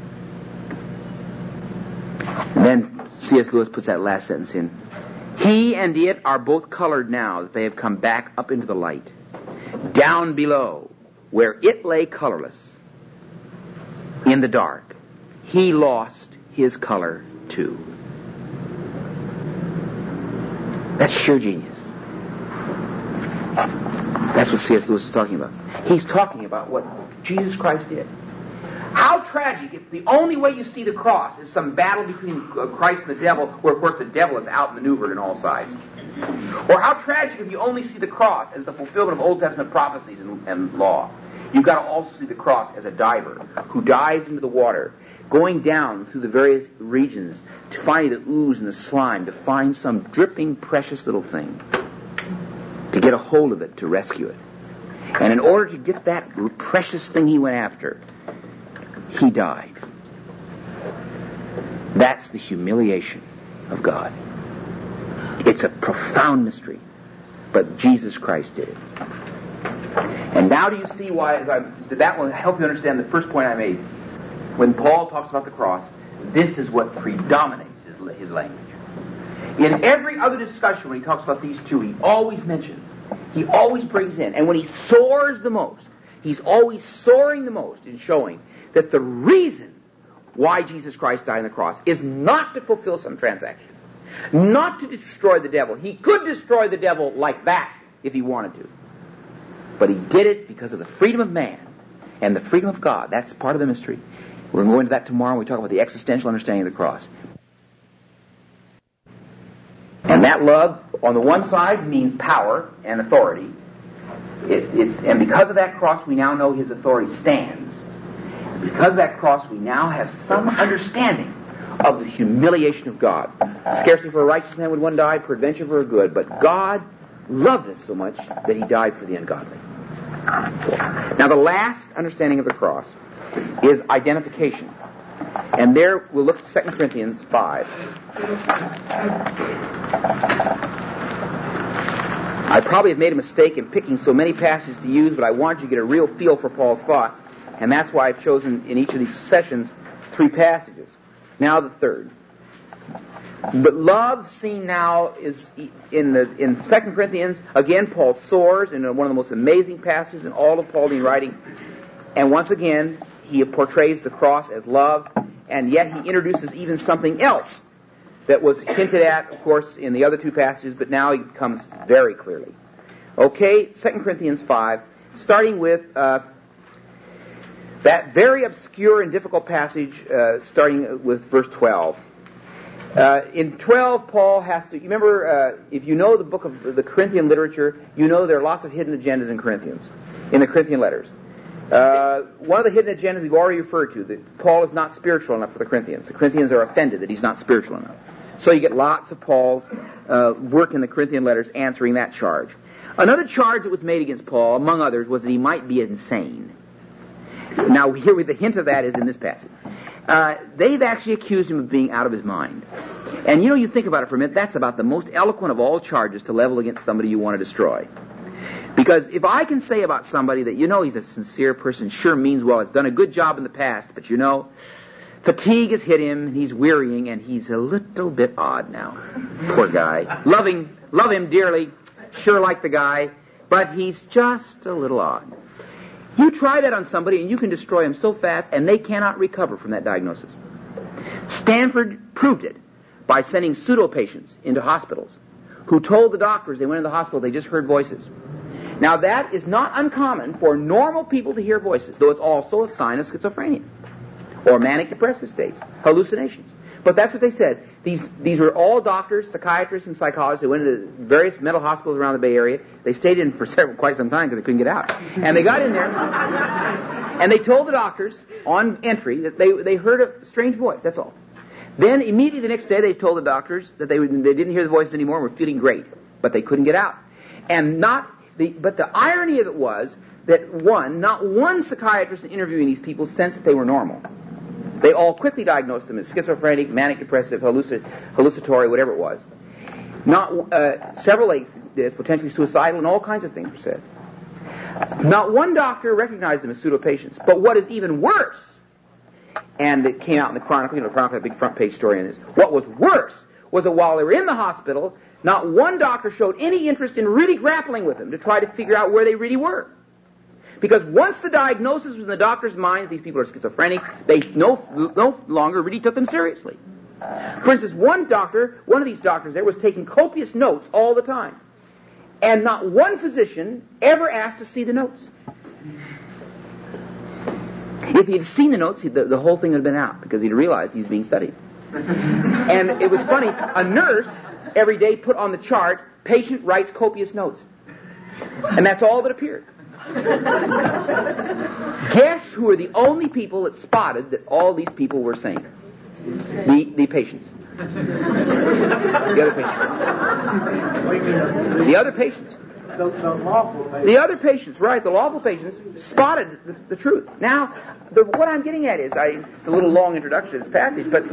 And then C.S. Lewis puts that last sentence in. He and it are both colored now that they have come back up into the light. Down below, where it lay colorless, in the dark, he lost his color too. That's sheer genius. That's what C.S. Lewis is talking about. He's talking about what Jesus Christ did. How tragic if the only way you see the cross is some battle between Christ and the devil, where of course the devil is outmaneuvered on all sides. Or how tragic if you only see the cross as the fulfillment of Old Testament prophecies and law. You've got to also see the cross as a diver who dives into the water, going down through the various regions to find the ooze and the slime, to find some dripping, precious little thing, to get a hold of it, to rescue it. And in order to get that precious thing he went after, he died. That's the humiliation of God. It's a profound mystery, but Jesus Christ did it. And now do you see why, that will help you understand the first point I made. When Paul talks about the cross, this is what predominates his language. In every other discussion when he talks about these two, he always brings in, and when he soars the most, he's always soaring the most in showing that the reason why Jesus Christ died on the cross is not to fulfill some transaction, not to destroy the devil. He could destroy the devil like that if he wanted to. But he did it because of the freedom of man and the freedom of God. That's part of the mystery. We're going to go into that tomorrow when we talk about the existential understanding of the cross. And that love, on the one side, means power and authority. And because of that cross, we now know his authority stands. Because of that cross, we now have some understanding of the humiliation of God. Scarcely for a righteous man would one die, peradventure for a good. But God loved us so much that he died for the ungodly. Now, the last understanding of the cross is identification. And there we'll look at 2 Corinthians 5. I probably have made a mistake in picking so many passages to use, but I wanted you to get a real feel for Paul's thought, and that's why I've chosen in each of these sessions 3 passages. Now the third. But love seen now is in 2 Corinthians. Again, Paul soars in one of the most amazing passages in all of Pauline writing. And once again, he portrays the cross as love, and yet he introduces even something else that was hinted at, of course, in the other 2 passages, but now it comes very clearly. Okay, 2 Corinthians 5, starting with that very obscure and difficult passage, starting with verse 12. In 12, Paul has to... You remember, if you know the book of the Corinthian literature, you know there are lots of hidden agendas in the Corinthian letters. One of the hidden agendas we've already referred to, that Paul is not spiritual enough for the Corinthians. The Corinthians are offended that he's not spiritual enough. So you get lots of Paul's work in the Corinthian letters answering that charge. Another charge that was made against Paul, among others, was that he might be insane. Now, here the hint of that is in this passage. They've actually accused him of being out of his mind. And you think about it for a minute, that's about the most eloquent of all charges to level against somebody you want to destroy. Because if I can say about somebody that he's a sincere person, sure means well, has done a good job in the past, but Fatigue has hit him, and he's wearying, and he's a little bit odd now. Poor guy. Love him dearly, sure like the guy, but he's just a little odd. You try that on somebody, and you can destroy them so fast, and they cannot recover from that diagnosis. Stanford proved it by sending pseudo-patients into hospitals who told the doctors they went into the hospital they just heard voices. Now, that is not uncommon for normal people to hear voices, though it's also a sign of schizophrenia or manic depressive states, hallucinations. But that's what they said. These were all doctors, psychiatrists, and psychologists. They went into various mental hospitals around the Bay Area. They stayed in for quite some time because they couldn't get out. And they got in there, and they told the doctors on entry that they heard a strange voice, that's all. Then immediately the next day they told the doctors that they didn't hear the voice anymore and were feeling great, but they couldn't get out. But the irony of it was that not one psychiatrist in interviewing these people sensed that they were normal. They all quickly diagnosed them as schizophrenic, manic depressive, hallucinatory, whatever it was. Several like this, potentially suicidal, and all kinds of things were said. Not one doctor recognized them as pseudo-patients. But what is even worse, and it came out in the Chronicle, the Chronicle had a big front page story on this. What was worse was that while they were in the hospital, not one doctor showed any interest in really grappling with them to try to figure out where they really were. Because once the diagnosis was in the doctor's mind that these people are schizophrenic, they no longer really took them seriously. For instance, one of these doctors there was taking copious notes all the time. And not one physician ever asked to see the notes. If he had seen the notes, the whole thing would have been out, because he'd realized he was being studied. And it was funny, a nurse every day put on the chart, patient writes copious notes. And that's all that appeared. Guess who are the only people that spotted that all these people were sane? The patients. The other patients. The other patients, right, the lawful patients spotted the truth. Now, what I'm getting at is, it's a little long introduction to this passage, but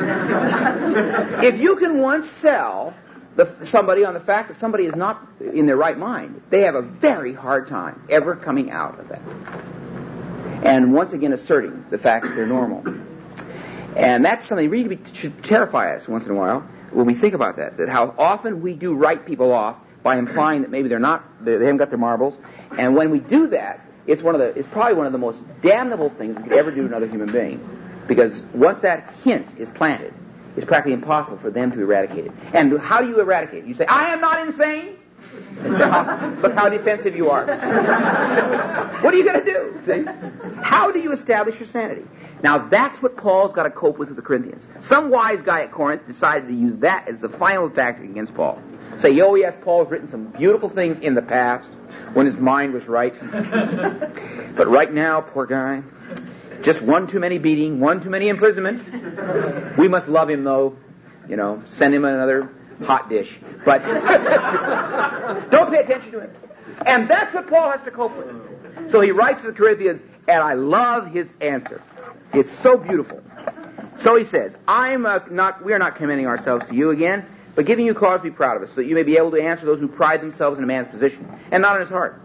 if you can once sell somebody on the fact that somebody is not in their right mind, they have a very hard time ever coming out of that. And once again asserting the fact that they're normal. And that's something really should terrify us once in a while when we think about that how often we do write people off by implying that maybe they haven't got their marbles. And when we do that, it's probably one of the most damnable things we could ever do to another human being. Because once that hint is planted, it's practically impossible for them to eradicate it. And how do you eradicate it? You say, I am not insane. And say, look how defensive you are. What are you going to do? See? How do you establish your sanity? Now that's what Paul's got to cope with the Corinthians. Some wise guy at Corinth decided to use that as the final tactic against Paul. Say, yes, Paul's written some beautiful things in the past when his mind was right. But right now, poor guy, just one too many beating, one too many imprisonment. We must love him, though. Send him another hot dish. But don't pay attention to him. And that's what Paul has to cope with. So he writes to the Corinthians, and I love his answer. It's so beautiful. So he says, we are not commending ourselves to you again, but giving you cause to be proud of us, so that you may be able to answer those who pride themselves in a man's position, and not in his heart.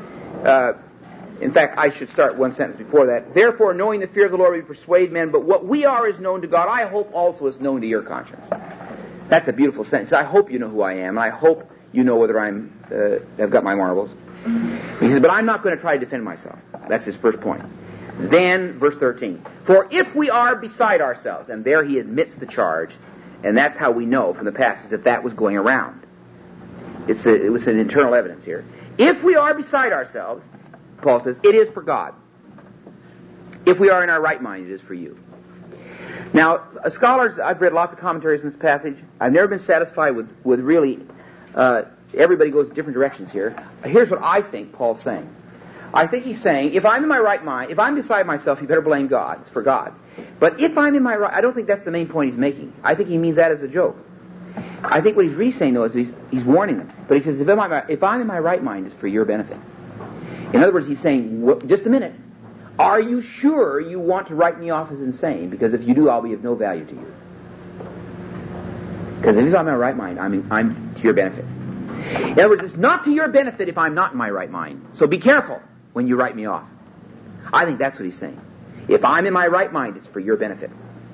In fact, I should start one sentence before that. Therefore, knowing the fear of the Lord, we persuade men, but what we are is known to God. I hope also is known to your conscience. That's a beautiful sentence. I hope you know who I am, and I hope you know whether I've got my marbles. He says, but I'm not going to try to defend myself. That's his first point. Then, verse 13. For if we are beside ourselves, and there he admits the charge, and that's how we know from the passage that was going around. It was an internal evidence here. If we are beside ourselves, Paul says, it is for God. If we are in our right mind, it is for you. Now, scholars, I've read lots of commentaries on this passage. I've never been satisfied with really, everybody goes in different directions here. Here's what I think Paul's saying. I think he's saying, if I'm in my right mind, if I'm beside myself, you better blame God. It's for God. But if I'm in my right, I don't think that's the main point he's making. I think he means that as a joke. I think what he's really saying, though, is he's warning them. But he says, if I'm in my right mind, it's for your benefit. In other words, he's saying, just a minute. Are you sure you want to write me off as insane? Because if you do, I'll be of no value to you. Because if I'm in my right mind, I'm to your benefit. In other words, it's not to your benefit if I'm not in my right mind. So be careful when you write me off. I think that's what he's saying. If I'm in my right mind, it's for your benefit.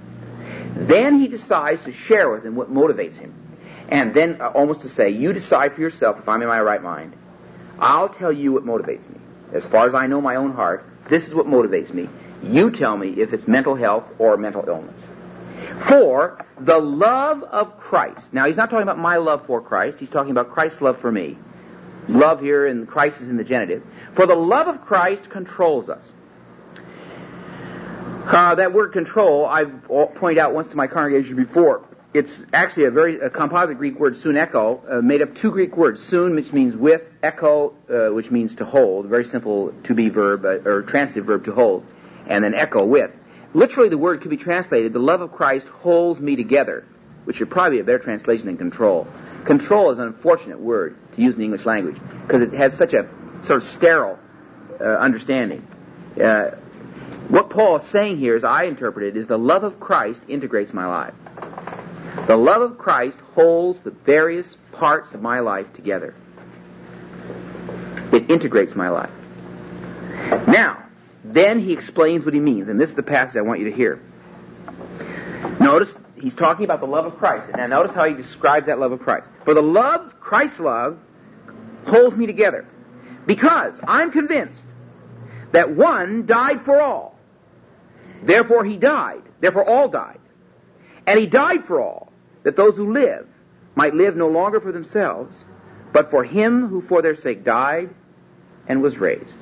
Then he decides to share with him what motivates him. And then almost to say, you decide for yourself if I'm in my right mind. I'll tell you what motivates me. As far as I know my own heart, this is what motivates me. You tell me if it's mental health or mental illness. For the love of Christ. Now, he's not talking about my love for Christ. He's talking about Christ's love for me. Love here, and Christ is in the genitive. For the love of Christ controls us. That word control, I've pointed out once to my congregation before. It's actually a composite Greek word, suneko, made of two Greek words. Sun, which means with, echo, which means to hold. Very simple to-be verb, or transitive verb to hold. And then echo, with. Literally, the word could be translated, the love of Christ holds me together, which would probably be a better translation than control. Control is an unfortunate word to use in the English language, because it has such a sort of sterile understanding. What Paul is saying here, as I interpret it, is the love of Christ integrates my life. The love of Christ holds the various parts of my life together. It integrates my life. Now, then he explains what he means, and this is the passage I want you to hear. Notice, he's talking about the love of Christ, and now notice how he describes that love of Christ. For the love, Christ's love, holds me together, because I'm convinced that one died for all. Therefore he died. Therefore all died. And he died for all, that those who live might live no longer for themselves, but for him who for their sake died and was raised.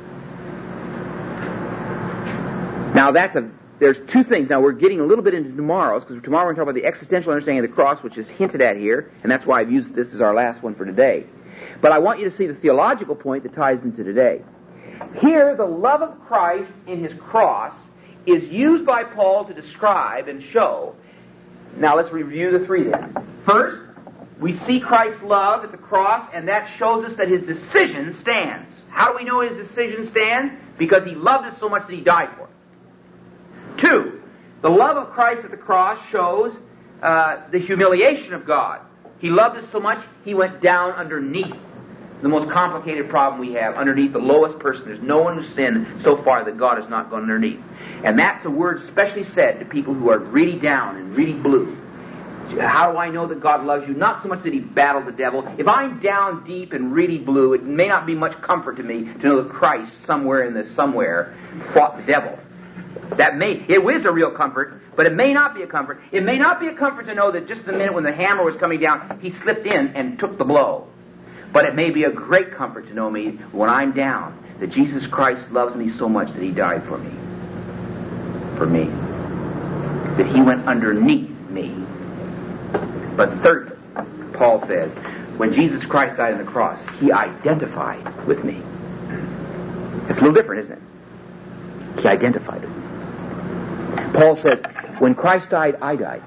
Now there's two things. Now we're getting a little bit into tomorrow's, because tomorrow we're going to talk about the existential understanding of the cross, which is hinted at here, and that's why I've used this as our last one for today. But I want you to see the theological point that ties into today. Here, the love of Christ in his cross is used by Paul to describe and show. Now let's review the three then. First, we see Christ's love at the cross, and that shows us that his decision stands. How do we know his decision stands? Because he loved us so much that he died for us. Two, the love of Christ at the cross shows the humiliation of God. He loved us so much, he went down underneath the most complicated problem we have, underneath the lowest person. There's no one who's sinned so far that God has not gone underneath. And that's a word specially said to people who are really down and really blue. How do I know that God loves you? Not so much that he battled the devil. If I'm down deep and really blue, it may not be much comfort to me to know that Christ, somewhere in this somewhere, fought the devil. It is a real comfort, but it may not be a comfort. It may not be a comfort to know that just the minute when the hammer was coming down, he slipped in and took the blow. But it may be a great comfort to know me when I'm down, that Jesus Christ loves me so much that he died for me. For me. That he went underneath me. But thirdly, Paul says, when Jesus Christ died on the cross, he identified with me. It's a little different, isn't it? He identified with me. Paul says, when Christ died, I died.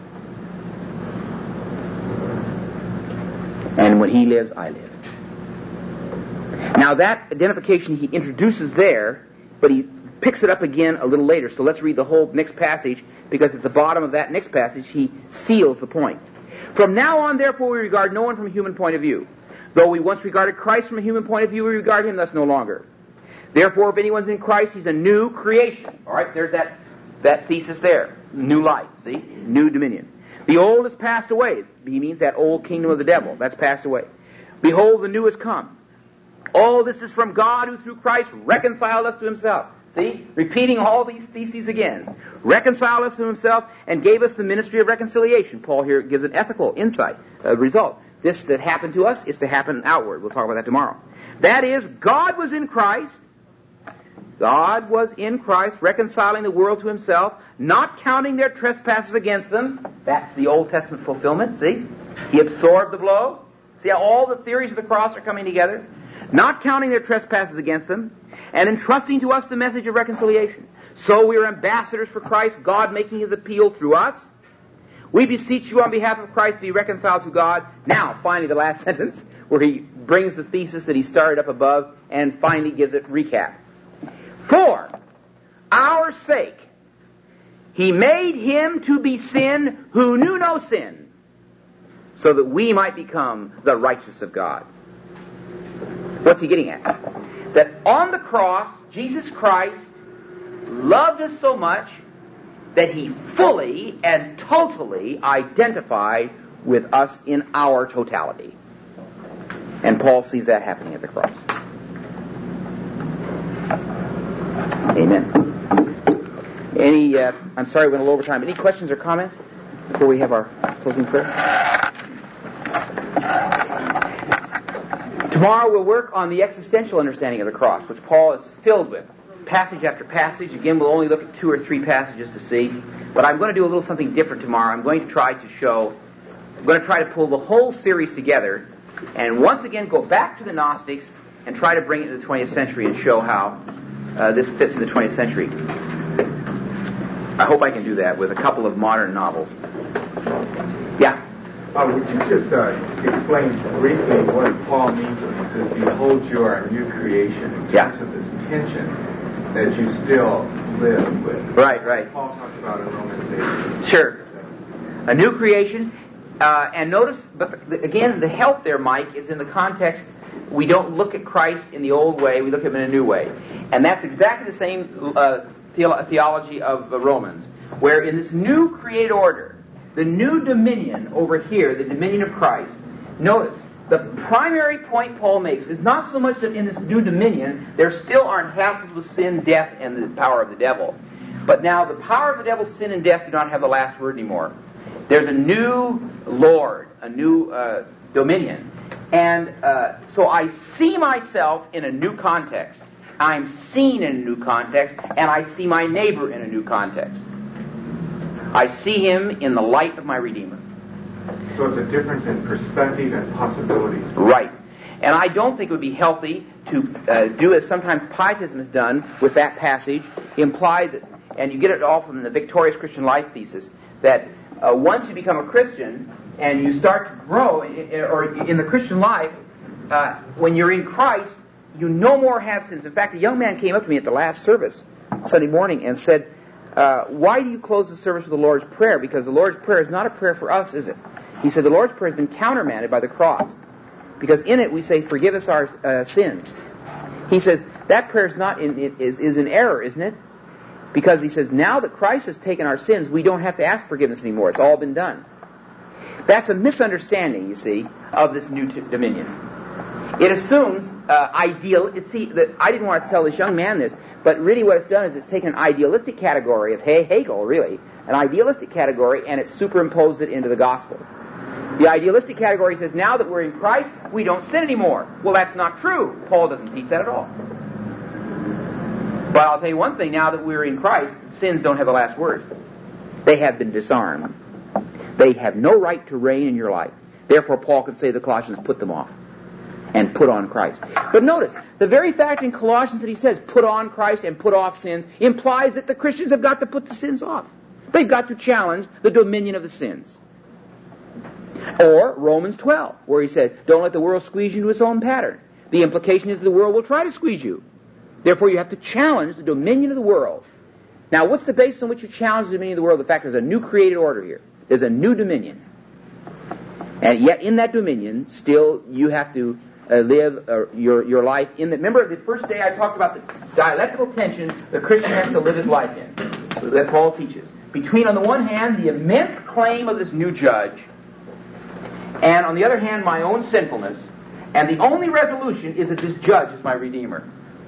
And when he lives, I live. Now that identification he introduces there, but he picks it up again a little later. So let's read the whole next passage, because at the bottom of that next passage he seals the point. From now on, therefore, we regard no one from a human point of view. Though we once regarded Christ from a human point of view, we regard him thus no longer. Therefore, if anyone's in Christ, he's a new creation. All right, there's that thesis there. New life, see? New dominion. The old has passed away. He means that old kingdom of the devil. That's passed away. Behold, the new has come. All this is from God, who through Christ reconciled us to himself. See? Repeating all these theses again. Reconciled us to himself and gave us the ministry of reconciliation. Paul here gives an ethical insight, result. This that happened to us is to happen outward. We'll talk about that tomorrow. That is, God was in Christ, reconciling the world to himself, not counting their trespasses against them. That's the Old Testament fulfillment, see? He absorbed the blow. See how all the theories of the cross are coming together? Not counting their trespasses against them, and entrusting to us the message of reconciliation. So we are ambassadors for Christ, God making his appeal through us. We beseech you on behalf of Christ, be reconciled to God. Now, finally, the last sentence, where he brings the thesis that he started up above, and finally gives it recap. For our sake, he made him to be sin who knew no sin, so that we might become the righteousness of God. What's he getting at? That on the cross, Jesus Christ loved us so much that he fully and totally identified with us in our totality. And Paul sees that happening at the cross. Amen. I'm sorry we went a little over time. Any questions or comments before we have our closing prayer? Tomorrow we'll work on the existential understanding of the cross, which Paul is filled with. Passage after passage. Again, we'll only look at 2 or 3 passages to see. But I'm going to do a little something different tomorrow. I'm going to try to pull the whole series together and once again go back to the Gnostics and try to bring it to the 20th century and show how this fits in the 20th century. I hope I can do that with a couple of modern novels. Yeah? Would you just explain briefly what Paul means when he says, behold, you are a new creation, in terms of this tension that you still live with? Right. Paul talks about in Romans 8. Sure. A new creation. And notice, but again, the help there, Mike, is in the context. We don't look at Christ in the old way, we look at him in a new way. And that's exactly the same theology of Romans, where in this new created order, the new dominion over here, the dominion of Christ, notice, the primary point Paul makes is not so much that in this new dominion, there still aren't hassles with sin, death, and the power of the devil. But now the power of the devil, sin, and death do not have the last word anymore. There's a new Lord, a new dominion. And so I see myself in a new context. I'm seen in a new context, and I see my neighbor in a new context. I see him in the light of my Redeemer. So it's a difference in perspective and possibilities. Right. And I don't think it would be healthy to do as sometimes Pietism has done with that passage, imply that, and you get it all from the Victorious Christian Life thesis, that once you become a Christian and you start to grow in the Christian life, when you're in Christ, you no more have sins. In fact, a young man came up to me at the last service, Sunday morning, and said, why do you close the service with the Lord's Prayer? Because the Lord's Prayer is not a prayer for us, is it? He said, the Lord's Prayer has been countermanded by the cross. Because in it we say, forgive us our sins. He says, that prayer is in error, isn't it? Because he says, now that Christ has taken our sins, we don't have to ask forgiveness anymore. It's all been done. That's a misunderstanding, you see, of this new dominion. It assumes I didn't want to tell this young man this, but really what it's done is it's taken an idealistic category of Hegel, really, an idealistic category, and it's superimposed it into the gospel. The idealistic category says, now that we're in Christ, we don't sin anymore. Well, that's not true. Paul doesn't teach that at all. But I'll tell you one thing, now that we're in Christ, sins don't have the last word. They have been disarmed. They have no right to reign in your life. Therefore, Paul could say to the Colossians, put them off and put on Christ. But notice, the very fact in Colossians that he says, put on Christ and put off sins, implies that the Christians have got to put the sins off. They've got to challenge the dominion of the sins. Or Romans 12, where he says, don't let the world squeeze you into its own pattern. The implication is the world will try to squeeze you. Therefore, you have to challenge the dominion of the world. Now, what's the basis on which you challenge the dominion of the world? The fact there's a new created order here. There's a new dominion. And yet, in that dominion, still, you have to live your life in the... Remember, the first day I talked about the dialectical tension the Christian has to live his life in, that Paul teaches. Between, on the one hand, the immense claim of this new judge, and on the other hand, my own sinfulness, and the only resolution is that this judge is my Redeemer.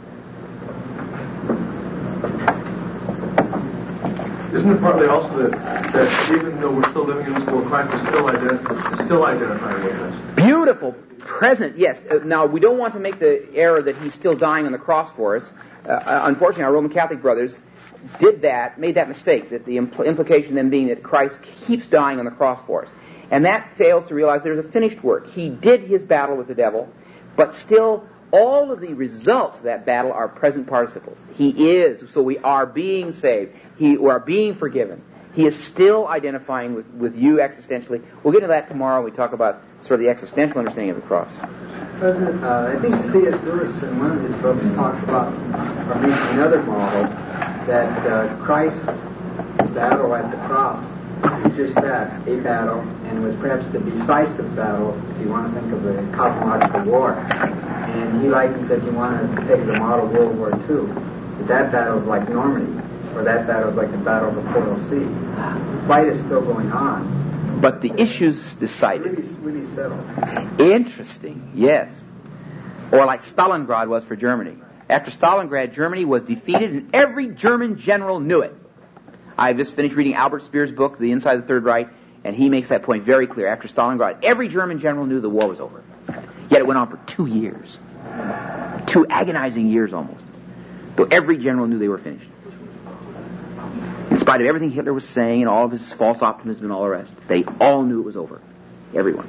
Isn't it partly also that even though we're still living in this world, Christ is still identifying with us? Beautiful. Present, yes. Now, we don't want to make the error that he's still dying on the cross for us. Unfortunately, our Roman Catholic brothers made that mistake, that the implication then being that Christ keeps dying on the cross for us. And that fails to realize there's a finished work. He did his battle with the devil, but still all of the results of that battle are present participles. He is, so we are being saved. We are being forgiven. He is still identifying with you existentially. We'll get into that tomorrow when we talk about sort of the existential understanding of the cross. President, I think C.S. Lewis in one of his books talks about, or makes another model, that Christ's battle at the cross was just that, a battle, and it was perhaps the decisive battle, if you want to think of the cosmological war. And he likens, if you want to take as a model, World War II. That battle is like Normandy. or that battle is like the battle of the Coral Sea. The fight is still going on. But the issue's decided. Really settled. Interesting, yes. Or like Stalingrad was for Germany. After Stalingrad, Germany was defeated, and every German general knew it. I've just finished reading Albert Speer's book, The Inside of the Third Reich, and he makes that point very clear. After Stalingrad, every German general knew the war was over. Yet it went on for 2 years. 2 agonizing years almost. Though every general knew they were finished. In spite of everything Hitler was saying and all of his false optimism and all the rest, they all knew it was over. Everyone.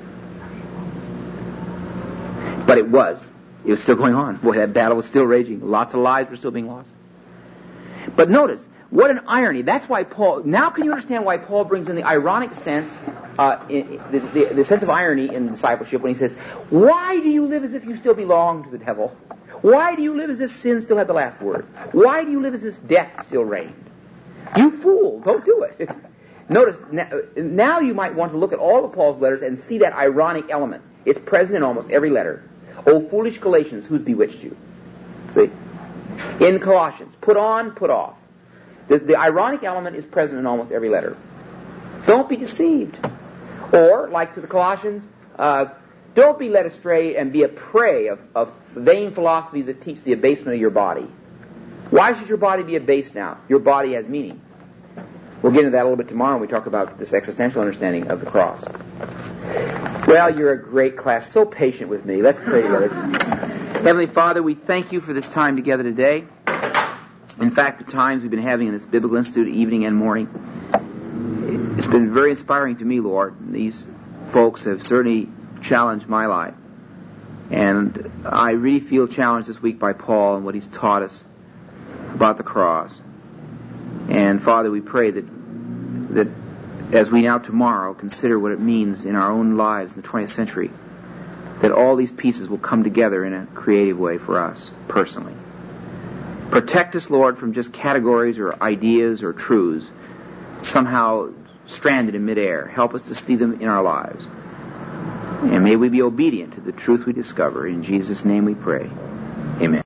But it was still going on. Boy, that battle was still raging. Lots of lives were still being lost. But notice, what an irony. That's why Paul, now can you understand why Paul brings in the ironic sense, the sense of irony in discipleship when he says, why do you live as if you still belong to the devil? Why do you live as if sin still had the last word? Why do you live as if death still reigned? You fool, don't do it. Notice, now you might want to look at all of Paul's letters and see that ironic element. It's present in almost every letter. O foolish Galatians, who's bewitched you? See? In Colossians, put on, put off. The ironic element is present in almost every letter. Don't be deceived. Or, like to the Colossians, don't be led astray and be a prey of vain philosophies that teach the abasement of your body. Why should your body be abased now? Your body has meaning. We'll get into that a little bit tomorrow when we talk about this existential understanding of the cross. Well, you're a great class. So patient with me. Let's pray together. Heavenly Father, we thank you for this time together today. In fact, the times we've been having in this Biblical Institute, evening and morning, it's been very inspiring to me, Lord. These folks have certainly challenged my life. And I really feel challenged this week by Paul and what he's taught us about the cross. And Father, we pray that as we now tomorrow consider what it means in our own lives in the 20th century, that all these pieces will come together in a creative way for us personally. Protect us, Lord, from just categories or ideas or truths somehow stranded in midair. Help us to see them in our lives. And may we be obedient to the truth we discover. In Jesus' name we pray. Amen.